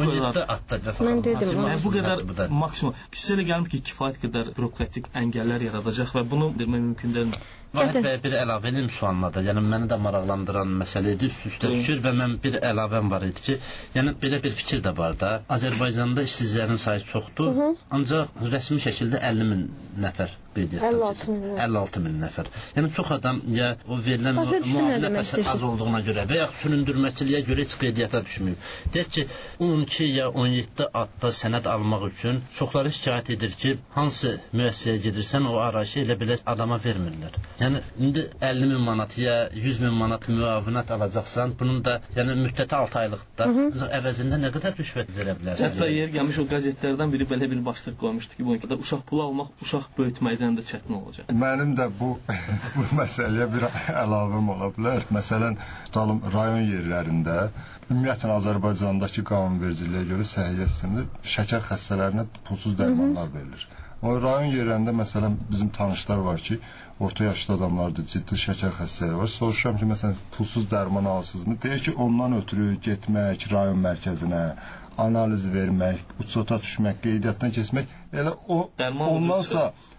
qədər bu qədər maksimum. Sizə elə gəlmir ki, kifayət qədər bürokratik əngəllər yaradacaq və bunu demək mümkün deyil. Vahid bəy, bir əlavə edim sualına da. Yəni məni də maraqlandıran məsələ idi, üst-üstə düşür və mən bir əlavəm var idi ki, yəni belə bir fikir də var da. Azərbaycanda işsizlərin sayı çoxdur, Hı -hı. ancaq rəsmi şəkildə əlli min nəfər qeyd edilir. əlli altı min nəfər. Yəni çox adam ya o verilən müavinət nəfəsi az olduğuna görə və ya süründürməçiliyə görə heç qeydiyyata düşməyib. Deyək ki, on iki ya on yeddi adda sənəd almaq üçün çoxları şikayət edir ki, hansı müəssisəyə gedirsən o arayışı elə belə adama vermirlər. Yəni indi əlli min manat ya yüz min manat müavinət alacaqsan, bunun da yəni müddəti altı aylıqda, ancaq əvəzində nə qədər rüşvət verə bilərsən? Hətta yer gəlmiş o qəzetlərdən biri belə bir başlıq qoymuşdu ki, bu ülkədə uşaq pulu almaq, uşaq böyütməkdən də çətin olacaq. Mənim də bu bu məsələyə bir əlavəm ola bilər. Məsələn, tutalım rayon yerlərində ümumiyyətlə Azərbaycandakı qanunvericiliyə görə səhiyyə sistemində şəkər xəstələrinə pulsuz dərmanlar verilir. O rayon yerlərində məsələn bizim tanışlar var ki, orta yaşlı adamlardır, ciddi şəkər xəstələri var. Soruşuram ki, məsələn, pulsuz dərman alırsınızmı? Deyir ki, ondan ötürü getmək rayon mərkəzinə, analiz vermək, uçota düşmək, qeydiyyatdan keçmək, elə o ondansa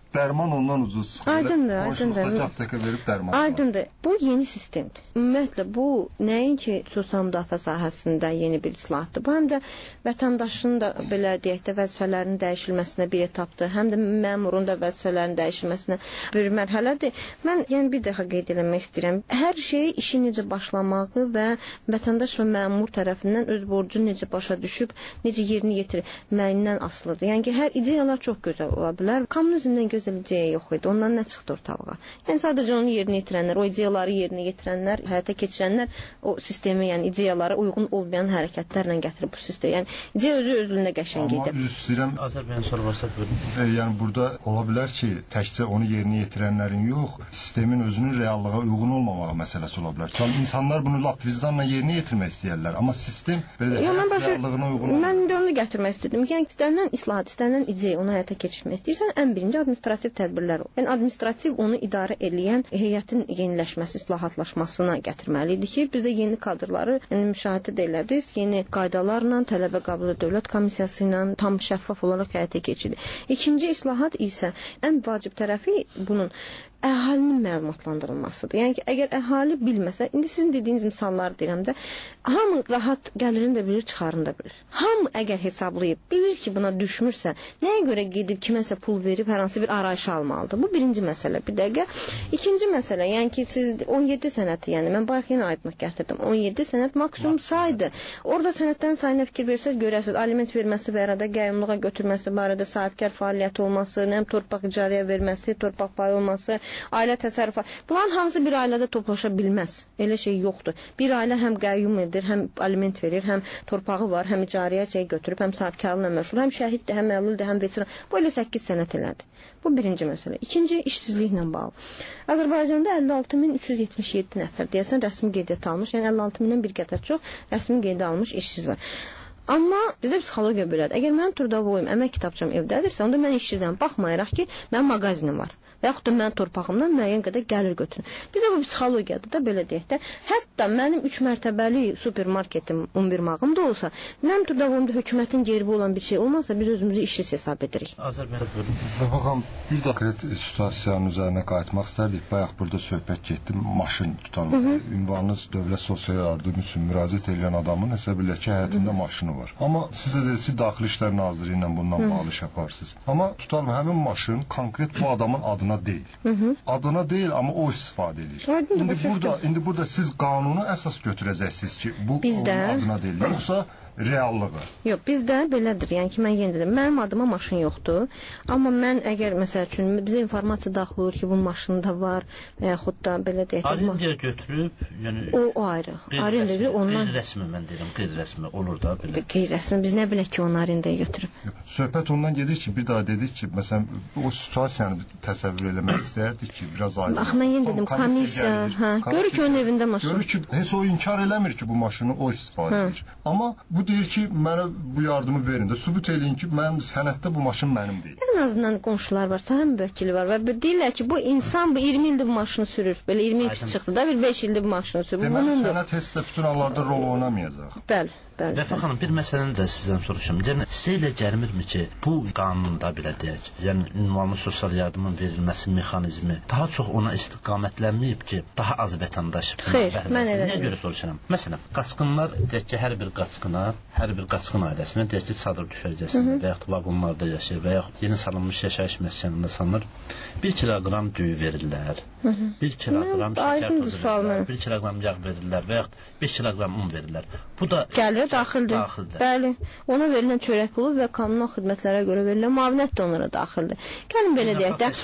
dərman ondan ucuz çıxır. Aydındır, aydındır. Boşluqdakı apteka verib dərman. Aydındır. Bu yeni sistemdir. Ümumiyyətlə bu nəinki sosial müdafiə sahəsində yeni bir islahatdır. Bu həm də vətəndaşın da belə deyək də vəzifələrinin dəyişilməsinə bir etapdır. Həm də məmurun da vəzifələrinin dəyişilməsinə bir mərhələdir. Mən yəni bir daha qeyd etmək istəyirəm. Hər şey işi necə başlamağı və vətəndaş və məmur tərəfindən öz borcunu necə başa düşüb, necə yerinə yetirməyindən asılıdır. Yəni ki, hər ideyalar çox gözəl ola bilər. Kommunizmdən gözəl ideya yox idi. Ondan nə çıxdı ortalığa? Yəni sadəcə onu yerinə yetirənlər, o ideyaları yerinə yetirənlər, həyata keçirənlər o sistemi, yəni ideyalara uyğun olmayan hərəkətlərlə gətirib bu sistemi. Yəni ideya özü özlüyündə qəşəng idi. Amma üzr istəyirəm. Azərbaycan soru varsa buyurun. E, yəni burada ola bilər ki, təkcə onu yerinə yetirənlərin yox, sistemin özünün reallığa uyğun olmamağı məsələsi ola bilər. Çünki insanlar bunu lap vicdanla yerinə yetirmək istəyirlər, amma sistem belə Yo, mən reallığına uyğun olmur. Mən də onu gətirmək istedim. Yəni istənilən islahat, istənilən ideya onu həyata keçirmək istəyirsən, ən birinci administrativ tədbirlər o. Yəni administrativ onu idarə edən heyətin yeniləşməsi, islahatlaşmasına gətirməlidir ki, bizə yeni kadrları yəni müşahidə edilədik, yeni qaydalarla, tələbə qəbulu dövlət komissiyası ilə tam şəffaf olaraq həyata keçirilir. İkinci islahat isə ən vacib tərəfi bunun əhalinin məlumatlandırılmasıdır. Yəni ki, əgər əhali bilməsə, indi sizin dediyiniz misallar deyirəm də, hamı rahat gəlirini də bilir, çıxarını da bilir. Hamı əgər hesablayıb, bilir ki, buna düşmürsə, nəyə görə gedib kiməsə pul verib hər hansı bir arayışa almalıdır? Bu birinci məsələ, bir dəqiqə. İkinci məsələ, yəni ki, siz on yeddi sənəti, yəni mən bayaq yenə aydınlıq gətirdim. on yeddi sənət maksimum saydı. Orada sənətlərin sayına fikir versəz görəsiniz, aliment verməsi və arada qəyyumluğa götürməsi barədə sahibkar fəaliyyəti olması, nəm torpaq icarəyə verməsi, torpaq payı olması, ailə təsərrüfatı. Bunların hamısı bir ailədə toplaşa bilməz. Elə şey yoxdur. Bir ailə həm qəyyum edir, həm aliment verir, həm torpağı var, həm icarəyə şey götürüb, həm sahibkarlıqla məşğul, həm şəhiddir, həm əlildir, həm veteran. Bu elə səkkiz sənət elədi. Bu birinci məsələ. İkinci işsizliklə bağlı. Azərbaycanda əlli altı min üç yüz yetmiş yeddi nəfər deyəsən rəsmi qeydiyyat almış, yəni əlli altı mindən bir qədər çox rəsmi qeydə almış işsiz var. Amma bizdə psixologiya belədir. Əgər mənim trudovuyum, əmək kitabçam evdədirsə, onda mən işsizəm. Baxmayaraq ki, mənim mağazinim var. Və yaxud da mənim torpağımdan müəyyən qədər gəlir götürün. Bir də bu psixologiyadır da, belə deyək də. Hətta mənim üç mərtəbəli supermarketim on bir mağım da olsa, mənim trudovumda hökumətin geribi olan bir şey olmazsa, biz özümüzü işsiz hesab edirik. Azərbaycan buyurun. Baxın, bir də konkret situasiyanın üzərinə qayıtmaq istərdik. Bayaq burada söhbət getdi, maşın tutan. Ünvanınız dövlət sosial yardım üçün müraciət edən adamın hesab elə ki, həyatında maşını var. Amma siz də dediniz ki, Daxili İşlər Nazirliyi ilə bundan bağlı iş yaparsınız. Amma tutalım, həmin maşın konkret bu adamın adına değil. Hı -hı. Adına değil, amma o istifadə edir. Aydın, indi bu burada indi burada siz qanunu əsas götürəcəksiniz ki, bu Bizdə... onun adına deyil. Yoxsa reallığı. Yox, bizdə belədir. Yəni ki, mən yenə dedim, mənim adıma maşın yoxdur. Amma mən əgər məsəl üçün bizə informasiya daxil olur ki, bu maşında var və yaxud da belə deyək. Arindiyə götürüb, yəni o, o ayrı. Arindiyə ondan qeyri-rəsmi mən deyirəm, qeyri-rəsmi olur da belə. Qeyri-rəsmi biz nə bilək ki, onu arindiyə götürüb. Söhbət ondan gedir ki, bir daha dedik ki, məsələn, o situasiyanı təsəvvür eləmək istərdik ki, biraz aydın. Bax, mən yenə dedim, komissiya, hə, görür ki, onun evində maşın. Görür ki, heç o inkar eləmir ki, bu maşını o istifadə edir. Amma bu deyir ki, mənə bu yardımı verin də, sübut eləyin ki, mənim sənətdə bu maşın mənim deyil. En azından qonşular var, sahə müvəkkili var və deyirlər ki, bu insan bu iyirmi ildir bu maşını sürür. Belə iyirmi il pis çıxdı da, bir beş ildir bu maşını sürür. Deməli, sənət heç də bütün hallarda rol oynamayacaq. Bəli. Vəfa xanım, bir məsələni də sizdən soruşum. Yəni, sizə elə gəlmirmi ki, bu qanunda belə deyək, yəni ünvanlı sosial yardımın verilməsi mexanizmi daha çox ona istiqamətlənməyib ki, daha az vətəndaş Xeyr, mən elə Nəyə görə soruşuram? Məsələn, qaçqınlar, deyək ki, hər bir qaçqına, hər bir qaçqın ailəsinə, deyək ki, çadır düşərgəsində və yaxud vaqonlarda yaşayır və yaxud yeni salınmış yaşayış məskununda sanılır, bir kiloqram düyü verirlər, bir kiloqram şəkər tozu verirlər, bir kiloqram yağ verirlər və yaxud beş kiloqram un verirlər. Bu da gəlir daxildir. daxildir. Bəli. Ona verilən çörək pulu və kommunal xidmətlərə görə verilən müavinət də onlara daxildir. Gəlin belə deyək də.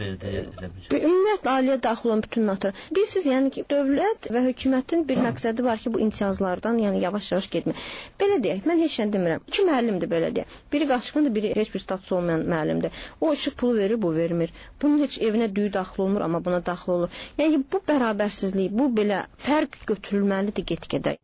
Ümumiyyətlə ailəyə daxil olan bütün natır. Biz siz yəni ki, dövlət və hökumətin bir məqsədi var ki, bu imtiyazlardan yəni yavaş-yavaş getmək. Belə deyək, mən heç nə demirəm. İki müəllimdir belə deyək. Biri qaçqındır, biri heç bir statusu olmayan müəllimdir. O işıq pulu verir, bu vermir. Bunun heç evinə düyü daxil olmur, amma buna daxil olur. Yəni bu bərabərsizlik, bu belə fərq götürülməlidir get-gedə.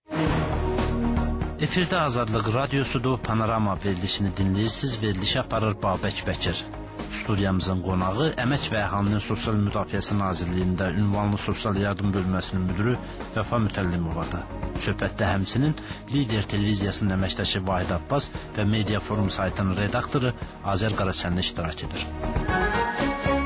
Efirdə Azadlıq Radiosudur, Panorama verilişini dinləyirsiniz. Verilişi aparır Babək Bəkir. Studiyamızın qonağı Əmək və Əhalinin Sosial Müdafiəsi Nazirliyində ünvanlı sosial yardım bölməsinin müdürü Vəfa Mütəllimovadır. Söhbətdə həmçinin Lider televiziyasının əməkdaşı Vahid Abbas və Media Forum saytının redaktoru Azər Qaraçənli iştirak edir.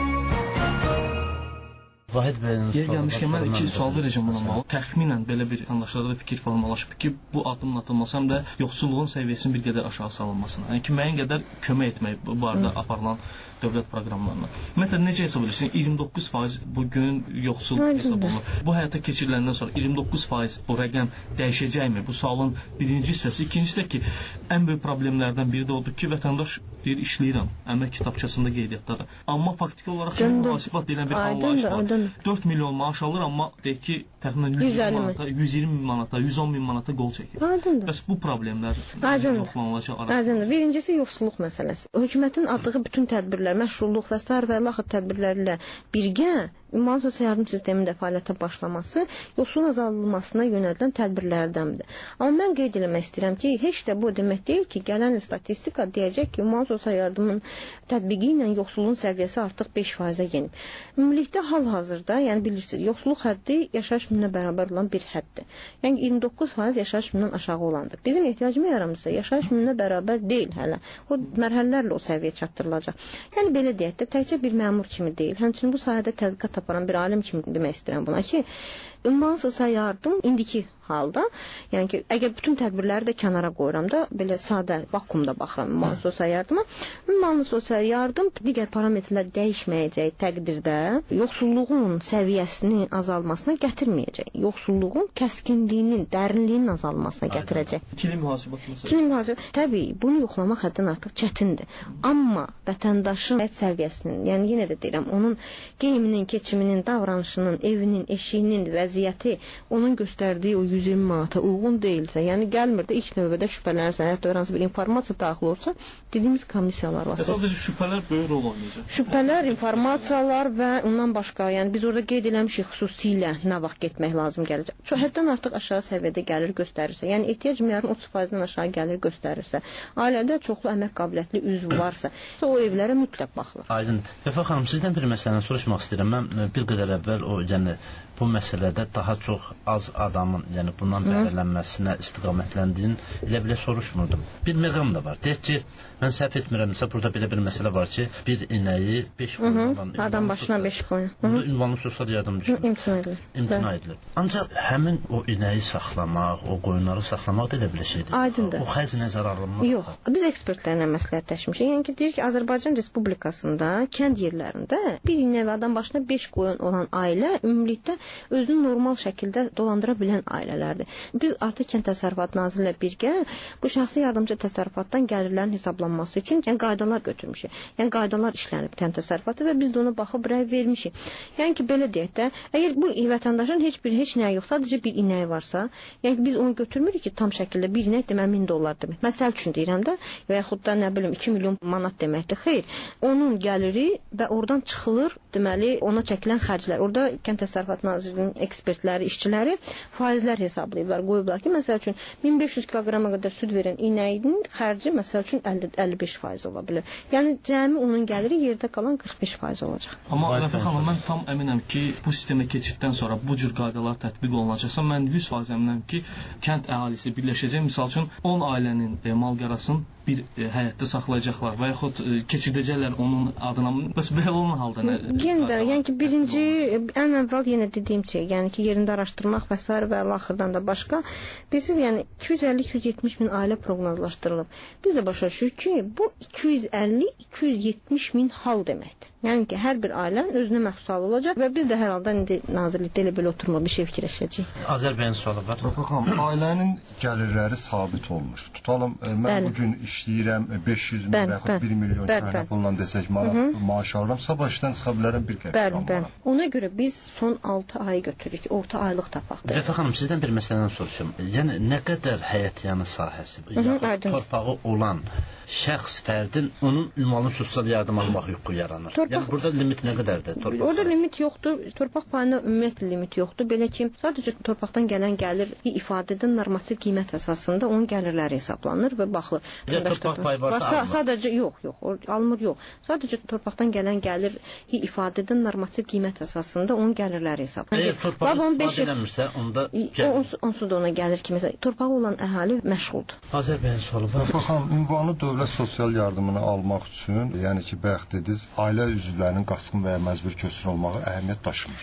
Vahid bəyin sualı. Gəlmişkən mən iki sual verəcəm buna bağlı. Təxminən belə bir anlaşılır fikir formalaşıb ki, bu addımın atılması həm də yoxsulluğun səviyyəsinin bir qədər aşağı salınmasına, yəni ki, müəyyən qədər kömək etmək bu barədə aparılan dövlət proqramlarına. Ümumiyyətlə necə hesab edirsən? iyirmi doqquz faiz bu gün yoxsul hesab olunur. Bu həyata keçiriləndən sonra iyirmi doqquz faiz bu rəqəm dəyişəcəkmi? Bu sualın birinci hissəsi. İkincisi də ki, ən böyük problemlərdən biri də odur ki, vətəndaş deyir, işləyirəm, əmək kitabçasında qeydiyyatdadır. Amma faktiki olaraq mühasibat deyilən bir anlayış var. dörd milyon maaş alır, amma deyək ki, təxminən yüz manata, yüz iyirmi min manata, yüz on min manata qol çəkir. Bəs bu problemlər yoxlanılacaq arasında. Aydındır. Birincisi yoxsulluq məsələsi. Hökumətin atdığı bütün tədbirlər, məşğulluq və sair və laxır tədbirlərlə birgə ümumi sosial yardım sisteminin də fəaliyyətə başlaması yoxsulluğun azaldılmasına yönəldilən tədbirlərdəndir. Amma mən qeyd etmək istəyirəm ki, heç də bu demək deyil ki, gələn statistika deyəcək ki, ümumi sosial yardımın tətbiqi ilə yoxsulluğun səviyyəsi artıq beş faizə yenib. Ümumilikdə hal-hazırda, yəni bilirsiniz, yoxsulluq həddi yaşayış minimumuna bərabər olan bir həddir. Yəni iyirmi doqquz faiz yaşayış minimumdan aşağı olandır. Bizim ehtiyacımız yaramızsa yaşayış minimumuna bərabər deyil hələ. O mərhələlərlə o səviyyə çatdırılacaq. Yəni belə deyək də, təkcə bir məmur kimi deyil, həmçinin bu sahədə tədqiqat aparan bir alim kimi demək istəyirəm buna ki, ümumi sosial yardım indiki halda, yəni ki, əgər bütün tədbirləri də kənara qoyuram da, belə sadə vakuumda baxıram ümumi sosial yardıma, ümumi sosial yardım digər parametrlər dəyişməyəcək təqdirdə yoxsulluğun səviyyəsinin azalmasına gətirməyəcək. Yoxsulluğun kəskinliyinin, dərinliyinin azalmasına gətirəcək. İkili mühasibat məsələn. İkili mühasibat. Təbii, bunu yoxlamaq həddən artıq çətindir. Amma vətəndaşın həyat səviyyəsinin, yəni yenə də deyirəm, onun geyiminin, keçiminin, davranışının, evinin, eşiyinin vəziyyəti, onun göstərdiyi o yüz iyirmi manata uyğun deyilsə, yəni gəlmir də ilk növbədə şübhələnirsən, hətta öyrənsə bir informasiya daxil olsa, dediyimiz komissiyalar var. Sadəcə şübhələr böyük rol oynayacaq. Şübhələr, informasiyalar və ondan başqa, yəni biz orada qeyd eləmişik xüsusilə nə vaxt getmək lazım gələcək. Çox həddən artıq aşağı səviyyədə gəlir göstərirsə, yəni ehtiyac miqdarının otuz faizdən aşağı gəlir göstərirsə, ailədə çoxlu əmək qabiliyyətli üzv varsa, o evlərə mütləq baxılır. Aydın. Vəfa xanım, sizdən bir məsələni soruşmaq istəyirəm. Mən bir qədər əvvəl o, yəni bu məsələdə daha çox az adamın, yəni bundan bəhrələnməsinə istiqamətləndiyin elə belə soruşmurdum. Bir məqam da var. Deyək ki, mən səhv etmirəmsə, burada belə bir məsələ var ki, bir inəyi beş qoyun olan adam başına beş qoyun. Bunda ünvanlı sosial yardım düşünür. İmtina edilir. İmtina edilir. Ancaq həmin o inəyi saxlamaq, o qoyunları saxlamaq da elə belə şeydir. Aydındır. O xərc nəzərə alınmır. Yox. Biz ekspertlərlə məsləhətləşmişik. Yəni ki, deyir ki, Azərbaycan Respublikasında kənd yerlərində bir inək və adam başına beş qoyun olan ailə ümumilikdə özünü normal şəkildə dolandıra bilən ailələrdir. Biz artıq Kənd Təsərrüfatı Nazirliyi ilə birgə bu şəxsi yardımcı təsərrüfatdan gəlirlərin hesablanması üçün yəni qaydalar götürmüşük. Yəni qaydalar işlənib Kənd Təsərrüfatı və biz də ona baxıb rəy vermişik. Yəni ki, belə deyək də, əgər bu vətəndaşın heç bir heç nəyi yox, sadəcə bir inəyi varsa, yəni biz onu götürmürük ki, tam şəkildə bir inək demək min dollar demək. Məsəl üçün deyirəm də, və yaxud da nə bilim iki milyon manat deməkdir. Xeyr, onun gəliri və oradan çıxılır, deməli, ona çəkilən xərclər. Orada Kənd Təsərrüfatı Nazirliyinin ekspertləri, işçiləri faizlər hesablayıblar, qoyublar ki, məsəl üçün min beş yüz kiloqrama qədər süd verən inəyin xərci məsəl üçün əlli beş faiz ola bilər. Yəni cəmi onun gəliri yerdə qalan qırx beş faiz olacaq. Amma Rəfə xanım, mən tam əminəm ki, bu sistemə keçiddən sonra bu cür qaydalar tətbiq olunacaqsa, mən yüz faiz əminəm ki, kənd əhalisi birləşəcək. Misal üçün on ailənin e, mal-qarasını bir e, həyətdə saxlayacaqlar və yaxud e, keçirdəcəklər onun adına. Bəs belə olan halda nə? Yenə də, yəni ki, birinci, ən əvvəl yenə dediyim şey, yəni ki, yerində araşdırmaq və s. və axırdan da başqa. Bilirsiniz, yəni iki yüz əlli iki yüz yetmiş min ailə proqnozlaşdırılıb. Biz də başa düşürük ki, bu iki yüz əlli iki yüz yetmiş min hal deməkdir. Yəni ki, hər bir ailənin özünə məxsus halı olacaq və biz də hər halda indi nazirlikdə elə belə oturma bir şey fikirləşəcəyik. Azərbaycan sualı var. Baxın, ailənin gəlirləri sabit olmuş. Tutalım, mən bəli. Bu gün işləyirəm beş yüz min və yaxud bir milyon kəhnə pulla desək, manat maaş alıram, sabah işdən çıxa bilərəm bir qəpik almaram. Ona görə biz son altı ay götürürük, orta aylıq tapaqdır. Rəfə xanım, sizdən bir məsələni soruşum. Yəni, nə qədər həyətyanı sahəsi, yaxud torpağı olan şəxs fərdin onun ünvanlı sosial yardım almaq hüququ yaranır. Torpaq... Yəni burada limit nə qədərdir? Torpaq orada sahəsi? Limit yoxdur. Torpaq payında ümumiyyətlə limit yoxdur. Belə ki, sadəcə torpaqdan gələn gəlir ifadə edən normativ qiymət əsasında onun gəlirləri hesablanır və baxılır. Yəni torpaq payı varsa varsa, almır. Sadəcə yox, yox, almır yox. Sadəcə torpaqdan gələn gəlir ifadə edən normativ qiymət əsasında onun gəlirləri hesablanır. Əgər torpaq istifadə edilmirsə, onda gəlir. Onsuz da ona gəlir ki, məsələn, torpağı olan əhali məşğuldur. Azərbaycan sualı var. Baxın, ünvanlı dövlət sosial yardımını almaq üçün, yəni ki, bayaq dediniz, ailə üzvlərinin qaçqın və ya məcbur köçürülməsi olmağı əhəmiyyət daşımır.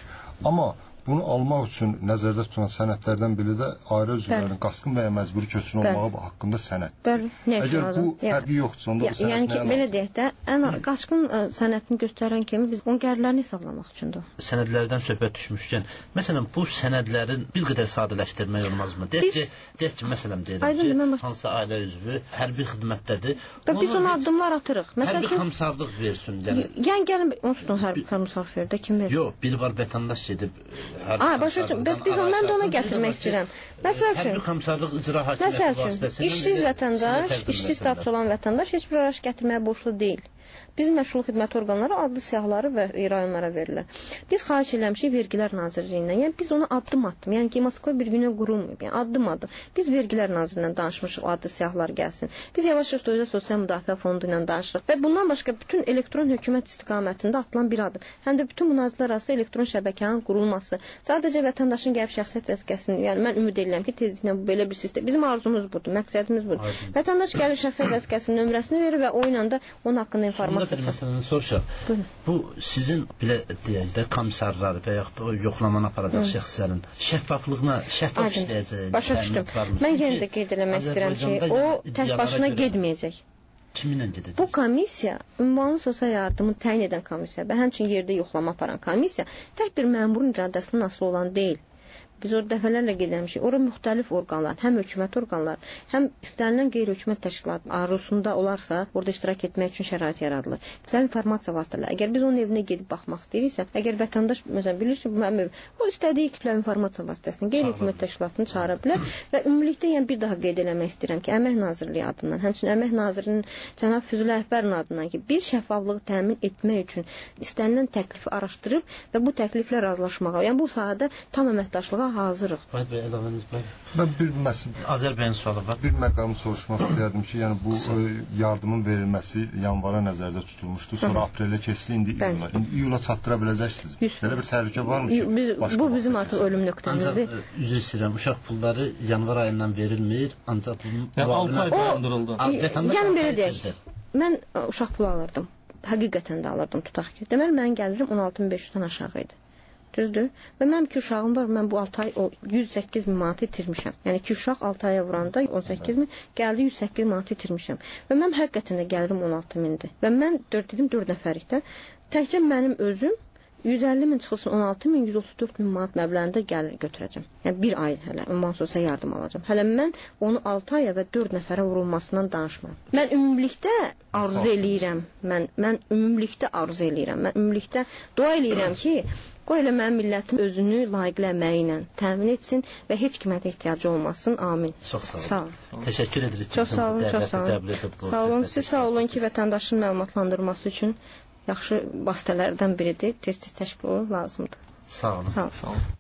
Amma bunu almaq üçün nəzərdə tutulan sənədlərdən biri də ailə üzvlərinin qaçqın və ya məcburi köçkün olmağı haqqında sənəd. Bəli. Əgər bu fərqi yoxdursa, onda bu sənəd yəni ki, belə deyək də, ən qaçqın sənədini göstərən kimi biz onun gəlirlərini hesablamaq üçündür. Sənədlərdən söhbət düşmüşkən, məsələn, bu sənədlərin bir qədər sadələşdirmək olmazmı? Deyək ki, deyək ki, məsələn deyirəm ki, hansı ailə üzvü hərbi xidmətdədir. Və biz ona addımlar atırıq. Hərbi komissarlıq versin. Yəni gəlin onsuz hərbi komissarlıq verir də kim verir? Yox, biri var vətəndaş gedib Aa, başa düşdüm. Bəs biz ondan da ona gətirmək istəyirəm. Məsəl üçün, hərbi komissarlıq icra hakimiyyəti vasitəsilə işsiz vətəndaş, işsiz status olan vətəndaş heç bir araç gətirməyə borclu deyil. Bizim məşğul xidmət orqanları adlı siyahıları və rayonlara verirlər. Biz xahiş eləmişik Vergilər Nazirliyindən. Yəni biz ona addım-addım, yəni ki, Moskva bir günə qurulmayıb, yəni addım-addım. Biz Vergilər Nazirliyindən danışmışıq, o adlı siyahılar gəlsin. Biz yavaş-yavaş Dövlət Sosial Müdafiə Fondu ilə danışırıq və bundan başqa bütün elektron hökumət istiqamətində atılan bir addım. Həm də bütün bu nazirlər arası elektron şəbəkənin qurulması. Sadəcə vətəndaşın gəlib şəxsiyyət vəsiqəsini, yəni mən ümid edirəm ki, tezliklə bu belə bir sistem. Bizim arzumuz budur, məqsədimiz budur. Vətəndaş gəlib şəxsiyyət vəsiqəsinin nömrəsini verir və o ilə də onun haqqında informasiya bir məsələni soruşaq. Bu sizin belə deyək də komissarlar və yaxud da o yoxlamanı aparacaq şəxslərin şəffaflığına şəffaf işləyəcək. Başa düşdüm. Mən yenə də qeyd eləmək istəyirəm ki, o tək başına getməyəcək. Kiminlə gedəcək? Bu komissiya ünvanlı sosial yardımı təyin edən komissiya və həmçinin yerdə yoxlama aparan komissiya tək bir məmurun iradəsindən asılı olan deyil. Biz orada dəfələrlə gedəmişik. Orada müxtəlif orqanlar, həm hökumət orqanları, həm istənilən qeyri-hökumət təşkilat arzusunda olarsa, orada iştirak etmək üçün şərait yaradılır. Və informasiya vasitələri. Əgər biz onun evinə gedib baxmaq istəyiriksə, əgər vətəndaş məsələn bilir ki, bu mənim evim, o istədiyi kütləvi informasiya vasitəsilə qeyri-hökumət təşkilatını çağıra bilər və ümumilikdə yəni bir daha qeyd eləmək istəyirəm ki, Əmək Nazirliyi adından, həmçinin Əmək Nazirinin cənab Füzuli Əhbərov adından ki, biz şəffaflığı təmin etmək üçün istənilən təklifi araşdırıb və bu təkliflə razılaşmağa, yəni bu sahədə tam əməkdaşlığa hazırıq. Vay be, əlavəniz var. Mən bir məsəl, Azərbaycan sualı var. Bir məqamı soruşmaq istəyərdim ki, yəni bu yardımın verilməsi yanvara nəzərdə tutulmuşdu. Sonra aprelə keçdi, indi iyula. İndi iyula çatdıra biləcəksiniz. Belə bir təhlükə varmı ki? Biz, bu bizim artıq ölüm nöqtəmizdir. Ancaq üzr istəyirəm, uşaq pulları yanvar ayından verilmir, ancaq bunun yəni altı ay dayandırıldı. Yəni belə deyək. Mən uşaq pulu alırdım. Həqiqətən də alırdım, tutaq ki. Deməli mənim gəlirim on altı min beş yüzdən aşağı idi. Düzdür? Və mənim iki uşağım var, mən bu altı ay yüz səkkiz min manat itirmişəm. Yəni iki uşaq altı aya vuranda on səkkiz min, gəldi yüz səkkiz min manat itirmişəm. Və mənim həqiqətən də gəlirim on altı mindir. Və mən dörd dedim, dörd nəfərlikdə. Təkcə mənim özüm yüz əlli min çıxılsın on altı min, yüz otuz dörd min manat məbləğində gəlir götürəcəm. Yəni bir ay hələ ünvan sosial yardım alacağam. Hələ mən onu altı aya və dörd nəfərə vurulmasından danışmıram. Mən ümumilikdə arzu eləyirəm. Mən mən ümumilikdə arzu eləyirəm. Mən ümumilikdə dua eləyirəm ki, qoy elə mənim millətim özünü layiqli əməyi ilə təmin etsin və heç kimə də ehtiyacı olmasın. Amin. Çox sağ olun. Sağ olun. Təşəkkür edirik. Çox sağ olun, çox sağ olun. Sağ olun, siz sağ olun ki, vətəndaşın məlumatlandırması üçün yaxşı vasitələrdən biridir. Tez-tez təşkil olun, lazımdır. Sağ olun. Sağ olun. Sağ olun.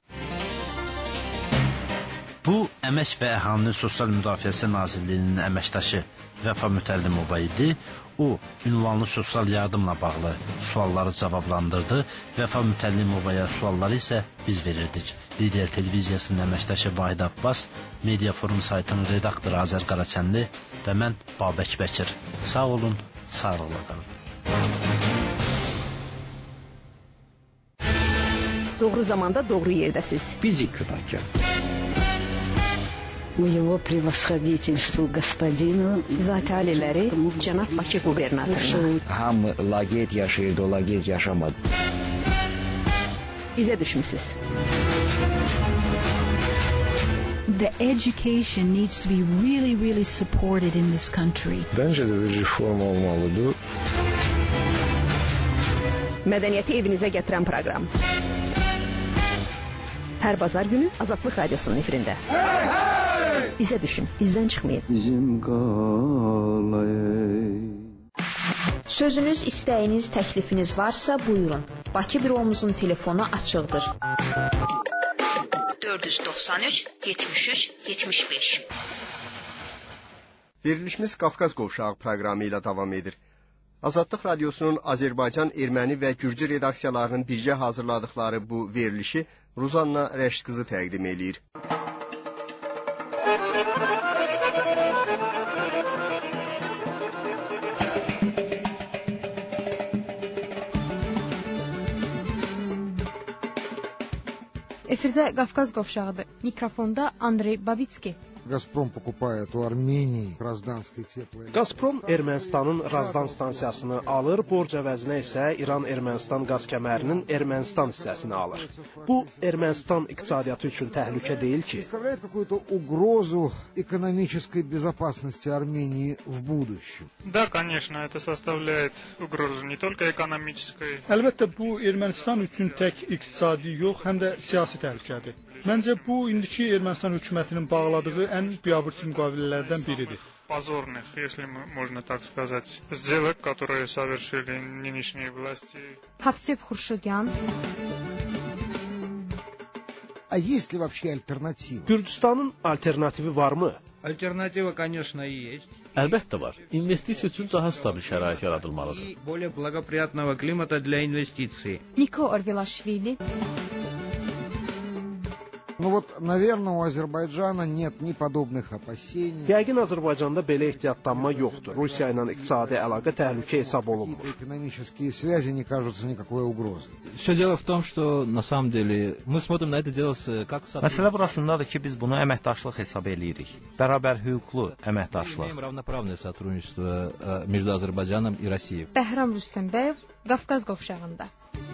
Bu, Əmək və Əhalinin Sosial Müdafiəsi Nazirliyinin əməkdaşı Vəfa Mütəllimova idi. O, ünvanlı sosial yardımla bağlı sualları cavablandırdı. Vəfa Mütəllimovaya sualları isə biz verirdik. Lider Televiziyasının əməkdaşı Vahid Abbas, Media Forum saytının redaktoru Azər Qaraçənli və mən Babək Bəkir. Sağ olun, sağlıqla qalın. Doğru zamanda doğru yerdəsiz. Bizi günahkar. Его превосходительству господину Zati aliləri cənab Bakı qubernatoruna. Hamı laqeyd yaşayırdı, o laqeyd yaşamadı. İzə düşmüsüz. The education needs to be really, really supported in this country. Bence de bir reform olmalıdır. Mədəniyyəti evinizə gətirən proqram. Hər bazar günü Azadlıq Radiosunun efirində. Hey, hey! İzə düşün, izdən çıxmayın. Bizim qalay. Sözünüz, istəyiniz, təklifiniz varsa buyurun. Bakı büromuzun telefonu açıqdır. dörd yüz doxsan üç yetmiş üç yetmiş beş. Verilişimiz Qafqaz Qovşağı proqramı ilə davam edir. Azadlıq Radiosunun Azərbaycan, Erməni və Gürcü redaksiyalarının birgə hazırladıkları bu verilişi Ruzanna Rəşd qızı təqdim eləyir. Efirdə Qafqaz qovşağıdır. Mikrofonda Andrey Babitski. Gazprom покупает у Armeniyi Razdanskiy teplay. Gazprom Ermənistanın Razdan stansiyasını alır, borc əvəzinə isə İran-Ermənistan qaz kəmərinin Ermənistan hissəsini alır. Bu Ermənistan iqtisadiyyatı üçün təhlükə deyil ki? Представляет какую-то угрозу экономической безопасности Армении в будущем. Да, конечно, это составляет угрозу не только экономической. Əlbəttə bu Ermənistan üçün tək iqtisadi yox, həm də siyasi təhlükədir. Məncə bu indiki Ermənistan hökumətinin bağladığı ən biabırçı müqavilələrdən biridir. Позорных, если можно так сказать, сделок, которые совершили нынешние власти. Hafseb Xurşudyan. А есть ли вообще альтернатива? Gürcüstanın alternativi varmı? Alternativa, конечно, есть. Əlbəttə var. İnvestisiya üçün daha stabil şərait yaradılmalıdır. И более благоприятного климата для инвестиций. Niko Orvelashvili. Ну вот, наверное, у Азербайджана нет ни подобных опасений. Yəqin Azərbaycanda belə ehtiyatlanma yoxdur. Rusiya ilə iqtisadi əlaqə təhlükə hesab olunmur. Экономические связи не кажутся никакой угрозой. Все дело в том, что на самом деле мы смотрим на это дело как Məsələ burasındadır ki, biz bunu əməkdaşlıq hesab eləyirik. Bərabər hüquqlu əməkdaşlıq. Равноправное сотрудничество между Азербайджаном и Россией. Bəhram Rüstəmbəyev, Qafqaz qovşağında.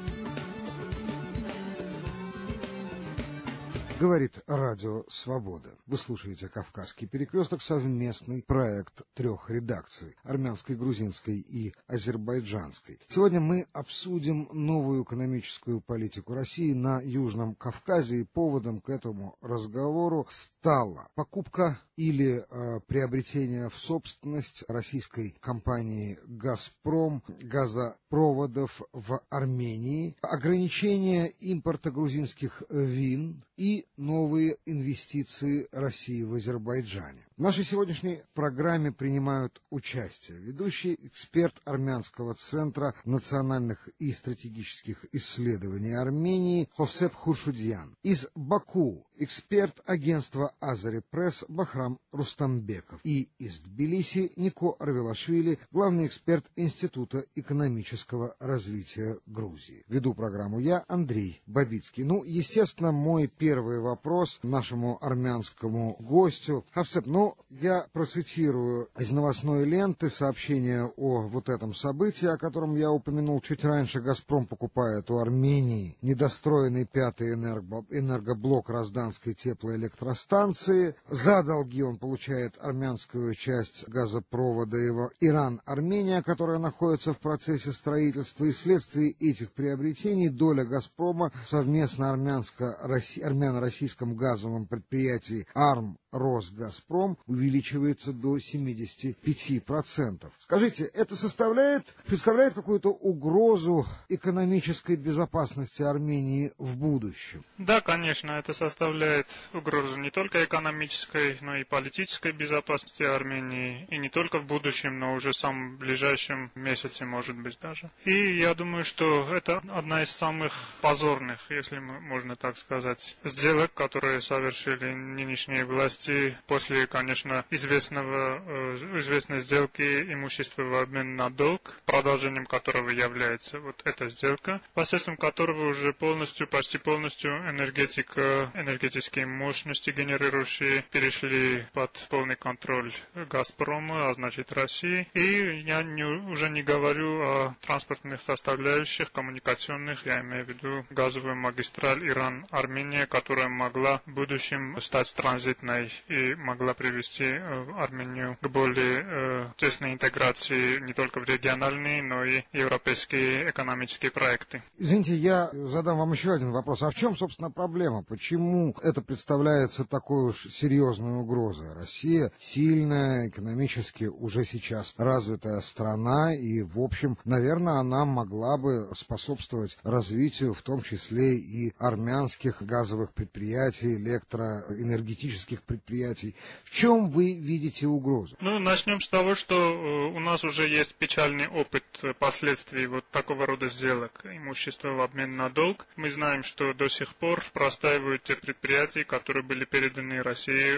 Говорит Радио Свобода. Вы слушаете «Кавказский перекресток», совместный проект трех редакций – армянской, грузинской и азербайджанской. Сегодня мы обсудим новую экономическую политику России на Южном Кавказе, и поводом к этому разговору стала покупка или э, приобретение в собственность российской компании «Газпром» газопроводов в Армении, ограничение импорта грузинских вин и новые инвестиции России в Азербайджане. В нашей сегодняшней программе принимают участие ведущий эксперт Армянского центра национальных и стратегических исследований Армении Ховсеп Хуршудьян. Из Баку эксперт агентства Азари Пресс Бахрам Рустамбеков. И из Тбилиси Нико Арвелашвили, главный эксперт Института экономического развития Грузии. Веду программу я, Андрей Бабицкий. Ну, естественно, мой первый вопрос нашему армянскому гостю. Ховсеп, ну, я процитирую из новостной ленты сообщение о вот этом событии, о котором я упомянул чуть раньше. «Газпром» покупает у Армении недостроенный пятый энерго... энергоблок Разданской теплоэлектростанции. За долги он получает армянскую часть газопровода Иран-Армения, которая находится в процессе строительства. И вследствие этих приобретений доля «Газпрома» в совместно армяно-российском газовом предприятии «Арм» Росгазпром увеличивается до семидесяти пяти процентов. Скажите, это составляет, представляет какую-то угрозу экономической безопасности Армении в будущем? Да, конечно, это составляет угрозу не только экономической, но и политической безопасности Армении. И не только в будущем, но уже в самом ближайшем месяце, может быть, даже. И я думаю, что это одна из самых позорных, если можно так сказать, сделок, которые совершили нынешние власти после, конечно, известного, известной сделки имущества в обмен на долг, продолжением которого является вот эта сделка, посредством которого уже полностью, почти полностью энергетика, энергетические мощности генерирующие перешли под полный контроль «Газпрома», а значит России. И я не, уже не говорю о транспортных составляющих, коммуникационных, я имею в виду газовую магистраль Иран-Армения, которая могла в будущем стать транзитной и могла привести Армению к более тесной интеграции не только в региональные, но и европейские экономические проекты. Извините, я задам вам еще один вопрос. А в чем, собственно, проблема? Почему это представляется такой уж серьезной угрозой? Россия сильная, экономически уже сейчас развитая страна, и, в общем, наверное, она могла бы способствовать развитию, в том числе и армянских газовых предприятий, электроэнергетических предприятий. В чем вы видите угрозу? Ну, начнем с того, что э, у нас уже есть печальный опыт последствий вот такого рода сделок, имущества в обмен на долг. Мы знаем, что до сих пор простаивают те предприятия, которые были переданы России э,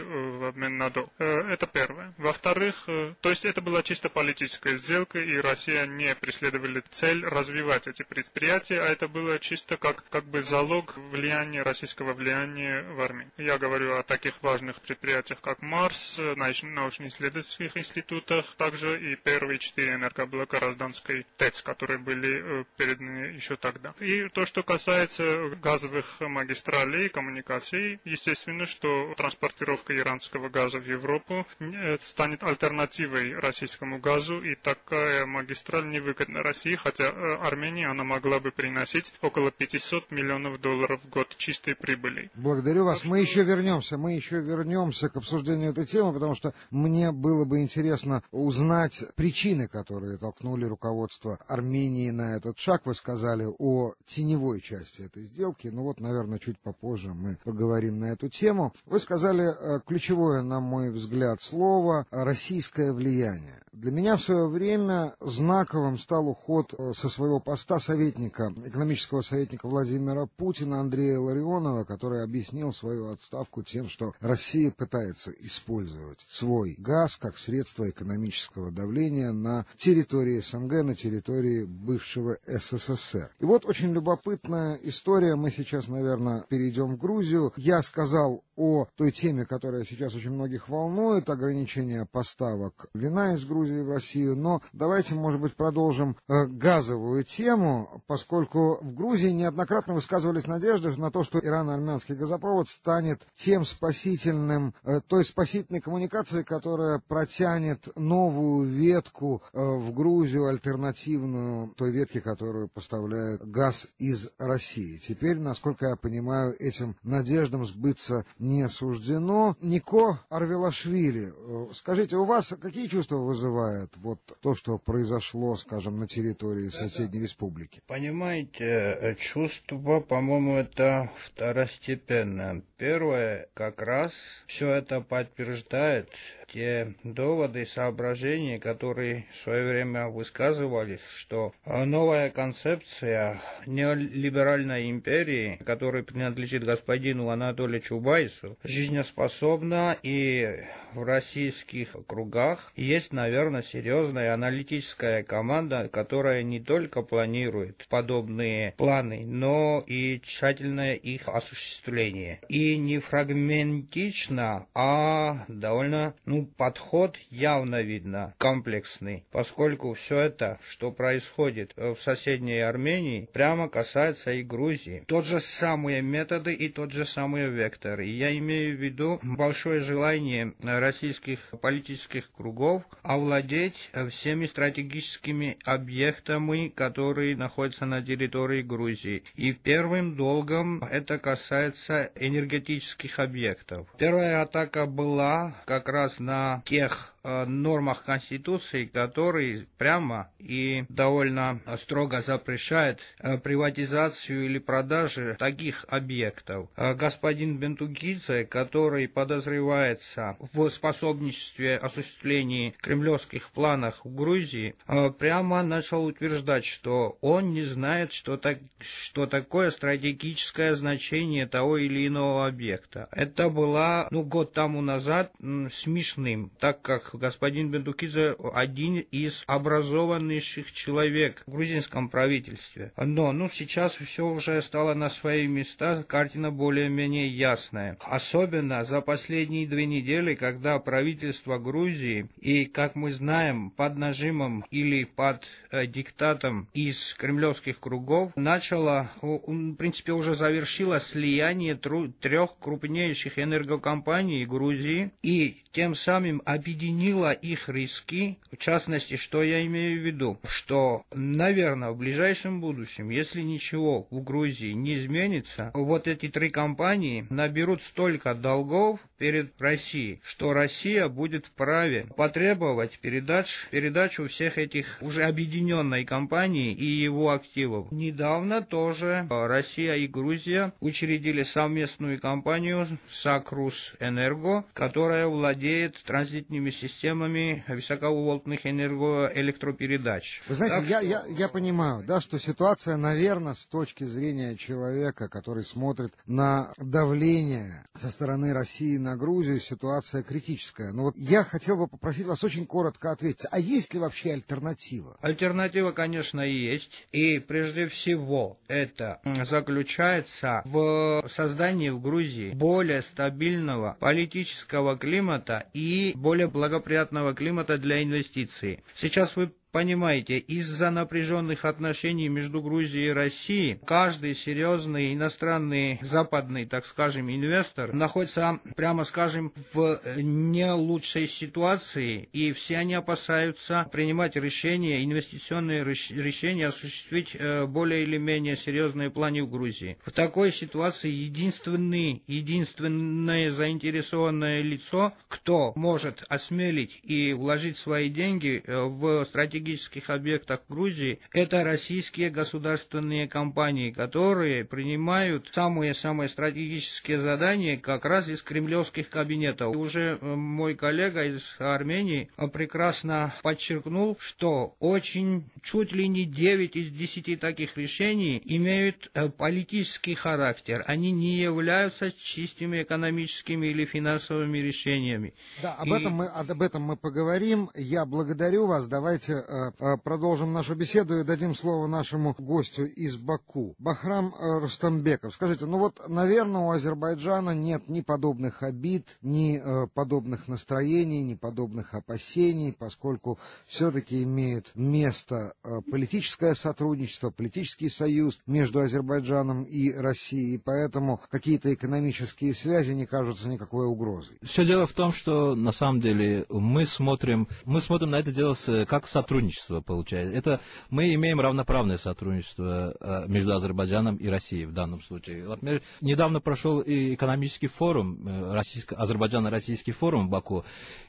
обмен на долг. Это первое. Во-вторых, то есть это была чисто политическая сделка, и Россия не преследовала цель развивать эти предприятия, а это было чисто как, как бы залог влияния, российского влияния в Армении. Я говорю о таких важных предприятиях, как Марс, научно-исследовательских институтах, также и первые четыре энергоблока Разданской ТЭЦ, которые были переданы еще тогда. И то, что касается газовых магистралей, коммуникаций, естественно, что транспортировка иранского газа в Европу станет альтернативой российскому газу, и такая магистраль невыгодна России, хотя Армении она могла бы приносить около пятьсот миллионов долларов в год чистой прибыли. Благодарю вас. Мы еще вернемся, мы еще вернемся к обсуждению этой темы, потому что мне было бы интересно узнать причины, которые толкнули руководство Армении на этот шаг. Вы сказали о теневой части этой сделки, ну вот, наверное, чуть попозже мы поговорим на эту тему. Вы сказали ключевое, на мой взгляд, слово «российское влияние». Для меня в свое время знаковым стал уход со своего поста советника, экономического советника Владимира Путина Андрея Ларионова, который объяснил свою отставку тем, что Россия пытается использовать свой газ как средство экономического давления на территории СНГ, на территории бывшего СССР. И вот очень любопытная история. Мы сейчас, наверное, перейдем в Грузию. Я сказал о той теме, которая сейчас очень многих волнует, ограничение поставок вина из Грузии в Россию, но давайте, может быть, продолжим э, газовую тему, поскольку в Грузии неоднократно высказывались надежды на то, что ирано-армянский газопровод станет тем спасительным, э, той спасительной коммуникацией, которая протянет новую ветку э, в Грузию, альтернативную той ветке, которую поставляет газ из России. Теперь, насколько я понимаю, этим надеждам сбыться не суждено. Нико Арвелашвили, скажите, у вас какие чувства вызывает вот то, что произошло, скажем, на территории соседней республики? Понимаете, чувство, по-моему, это второстепенно. Первое, как раз все это подтверждает те доводы и соображения, которые в свое время высказывались, что новая концепция неолиберальной империи, которая принадлежит господину Анатолию Чубайсу, жизнеспособна, и в российских кругах есть, наверное, серьезная аналитическая команда, которая не только планирует подобные планы, но и тщательное их осуществление. И не фрагментично, а довольно, ну, подход явно видно комплексный, поскольку все это, что происходит в соседней Армении, прямо касается и Грузии. Тот же самые методы и тот же самый вектор. И я имею в виду большое желание российских политических кругов овладеть всеми стратегическими объектами, которые находятся на территории Грузии. И первым долгом это касается энергетических объектов. Первая атака была как раз на на тех э, нормах Конституции, которые прямо и довольно строго запрещают э, приватизацию или продажу таких объектов. Э, господин Бентугидзе, который подозревается в способничестве осуществлении кремлевских планов в Грузии, э, прямо начал утверждать, что он не знает, что, так, что такое стратегическое значение того или иного объекта. Это было, ну, год тому назад м, смешно, так как господин Бендукидзе один из образованнейших человек в грузинском правительстве. Но ну, сейчас все уже стало на свои места, картина более-менее ясная. Особенно за последние две недели, когда правительство Грузии, и, как мы знаем, под нажимом или под э, диктатом из кремлевских кругов, начало, в принципе, уже завершило слияние тру- трех крупнейших энергокомпаний Грузии, и тем самым объединила их риски. В частности, что я имею в виду? Что, наверное, в ближайшем будущем, если ничего в Грузии не изменится, вот эти три компании наберут столько долгов перед Россией, что Россия будет вправе потребовать передач, передачу всех этих уже объединенной компании и его активов. Недавно тоже Россия и Грузия учредили совместную компанию Сакрус Энерго, которая владеет транзитными системами системами высоковольтных энергоэлектропередач. Вы знаете, так я, что... я, я понимаю, да, что ситуация, наверное, с точки зрения человека, который смотрит на давление со стороны России на Грузию, ситуация критическая. Но вот я хотел бы попросить вас очень коротко ответить, а есть ли вообще альтернатива? Альтернатива, конечно, есть. И прежде всего это заключается в создании в Грузии более стабильного политического климата и более благоприятного климата для инвестиций. Сейчас вы понимаете, из-за напряженных отношений между Грузией и Россией, каждый серьезный иностранный западный, так скажем, инвестор находится, прямо скажем, в не лучшей ситуации, и все они опасаются принимать решения, инвестиционные решения, осуществить более или менее серьезные планы в Грузии. В такой ситуации единственный, единственное заинтересованное лицо, кто может осмелить и вложить свои деньги в стратегию стратегических объектах Грузии, это российские государственные компании, которые принимают самые-самые стратегические задания как раз из кремлевских кабинетов. И уже мой коллега из Армении прекрасно подчеркнул, что очень чуть ли не девять из десяти таких решений имеют политический характер. Они не являются чистыми экономическими или финансовыми решениями. Да, об, И... этом мы, об этом мы поговорим. Я благодарю вас. Давайте продолжим нашу беседу и дадим слово нашему гостю из Баку. Бахрам Рустамбеков. Скажите, ну вот, наверное, у Азербайджана нет ни подобных обид, ни подобных настроений, ни подобных опасений, поскольку все-таки имеет место политическое сотрудничество, политический союз между Азербайджаном и Россией, и поэтому какие-то экономические связи не кажутся никакой угрозой. Все дело в том, что на самом деле мы смотрим, мы смотрим на это дело как сотрудничество. Получается. Это мы имеем равноправное сотрудничество между Азербайджаном и Россией в данном случае. Например, недавно прошел и экономический форум, Азербайджано-российский форум в Баку,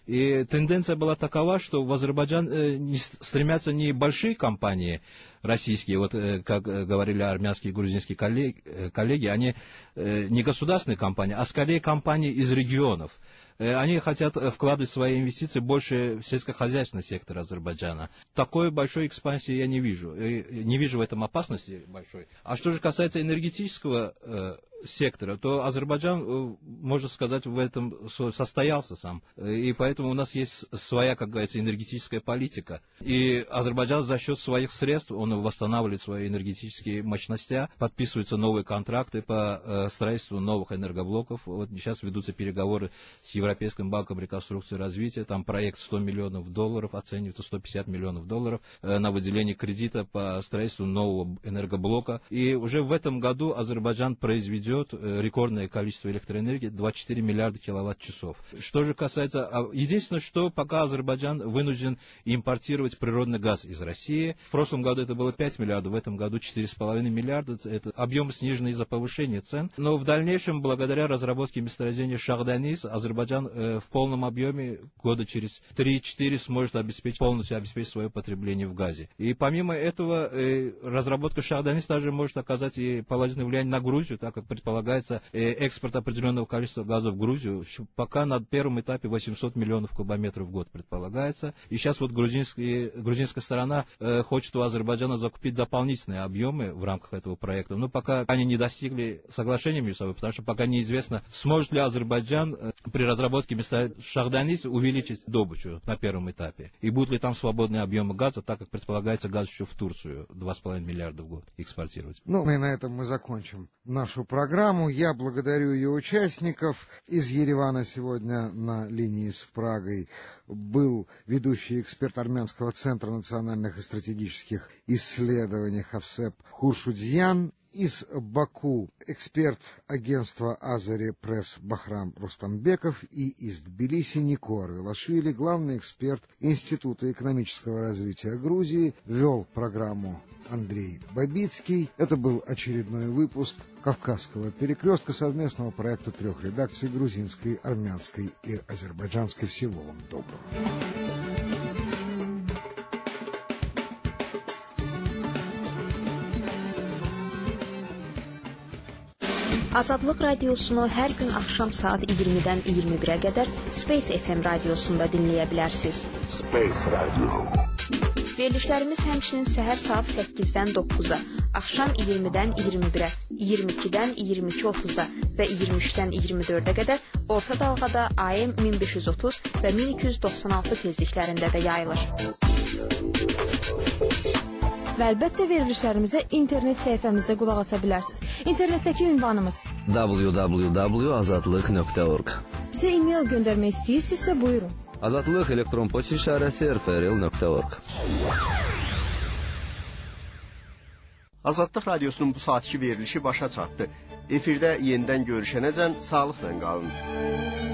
и тенденция была такова, что в Азербайджан не стремятся не большие компании российские, вот как говорили армянские и грузинские коллеги, коллеги, они не государственные компании, а скорее компании из регионов. Они хотят вкладывать свои инвестиции больше в сельскохозяйственный сектор Азербайджана. Такой большой экспансии я не вижу. Не вижу в этом опасности большой. А что же касается энергетического э, сектора, то Азербайджан, можно сказать, в этом состоялся сам. И поэтому у нас есть своя, как говорится, энергетическая политика. И Азербайджан за счет своих средств, он восстанавливает свои энергетические мощности, подписываются новые контракты по строительству новых энергоблоков. Вот сейчас ведутся переговоры с Европейским банком реконструкции и развития. Там проект сто миллионов долларов, оценивается сто пятьдесят миллионов долларов на выделение кредита по строительству нового энергоблока. И уже в этом году Азербайджан произведет рекордное количество электроэнергии, двадцать четыре миллиарда киловатт-часов. Что же касается... Единственное, что пока Азербайджан вынужден импортировать природный газ из России. В прошлом году это было пять миллиардов, в этом году четыре с половиной миллиарда. Это объем снижен из-за повышения цен. Но в дальнейшем, благодаря разработке месторождения Шахданис, Азербайджан э, в полном объеме года через три-четыре сможет обеспечить, полностью обеспечить свое потребление в газе. И помимо этого, э, разработка Шахданис также может оказать и положительное влияние на Грузию, так как предполагается э, экспорт определенного количества газа в Грузию. Пока на первом этапе восемьсот миллионов кубометров в год предполагается. И сейчас вот грузинская, грузинская сторона э, хочет у Азербайджана закупить дополнительные объемы в рамках этого проекта. Но пока они не достигли соглашения между собой, потому что пока неизвестно, сможет ли Азербайджан э, при разработке места Шахданис увеличить добычу на первом этапе. И будут ли там свободные объемы газа, так как предполагается газ еще в Турцию два с половиной миллиарда в год экспортировать. Ну, и на этом мы закончим нашу программу. Я благодарю ее участников. Из Еревана сегодня на линии с Прагой был ведущий эксперт Армянского центра национальных и стратегических исследований Хавсеп Хуршудзян. Из Баку эксперт агентства Азари Пресс Бахрам Рустамбеков и из Тбилиси Никор Велашвили, главный эксперт Института экономического развития Грузии, вел программу Андрей Бабицкий. Это был очередной выпуск Кавказского перекрестка, совместного проекта трех редакций: грузинской, армянской и азербайджанской. Всего вам доброго. Azadlıq radiosunu hər gün axşam saat iyirmidən iyirmi birə qədər Space F M radiosunda dinləyə bilərsiniz. Space Radio. Verilişlərimiz həmçinin səhər saat səkkizdən doqquza, axşam iyirmidən iyirmi birə, iyirmi ikidən iyirmi iki otuz'a və iyirmi üçdən iyirmi dördə qədər orta dalğada A M min beş yüz otuz və min iki yüz doxsan altı tezliklərində də yayılır. Və əlbəttə verilişlərimizə internet səhifəmizdə qulaq asa bilərsiniz. İnternetdəki ünvanımız w w w nöqtə azadlıq nöqtə org. Bizə e-mail göndərmək istəyirsinizsə buyurun. Azadlıq elektron poçt işarəsi r f r l nöqtə org. Azadlıq radiosunun bu saatki verilişi başa çatdı. Efirdə yenidən görüşənəcən sağlıqla qalın.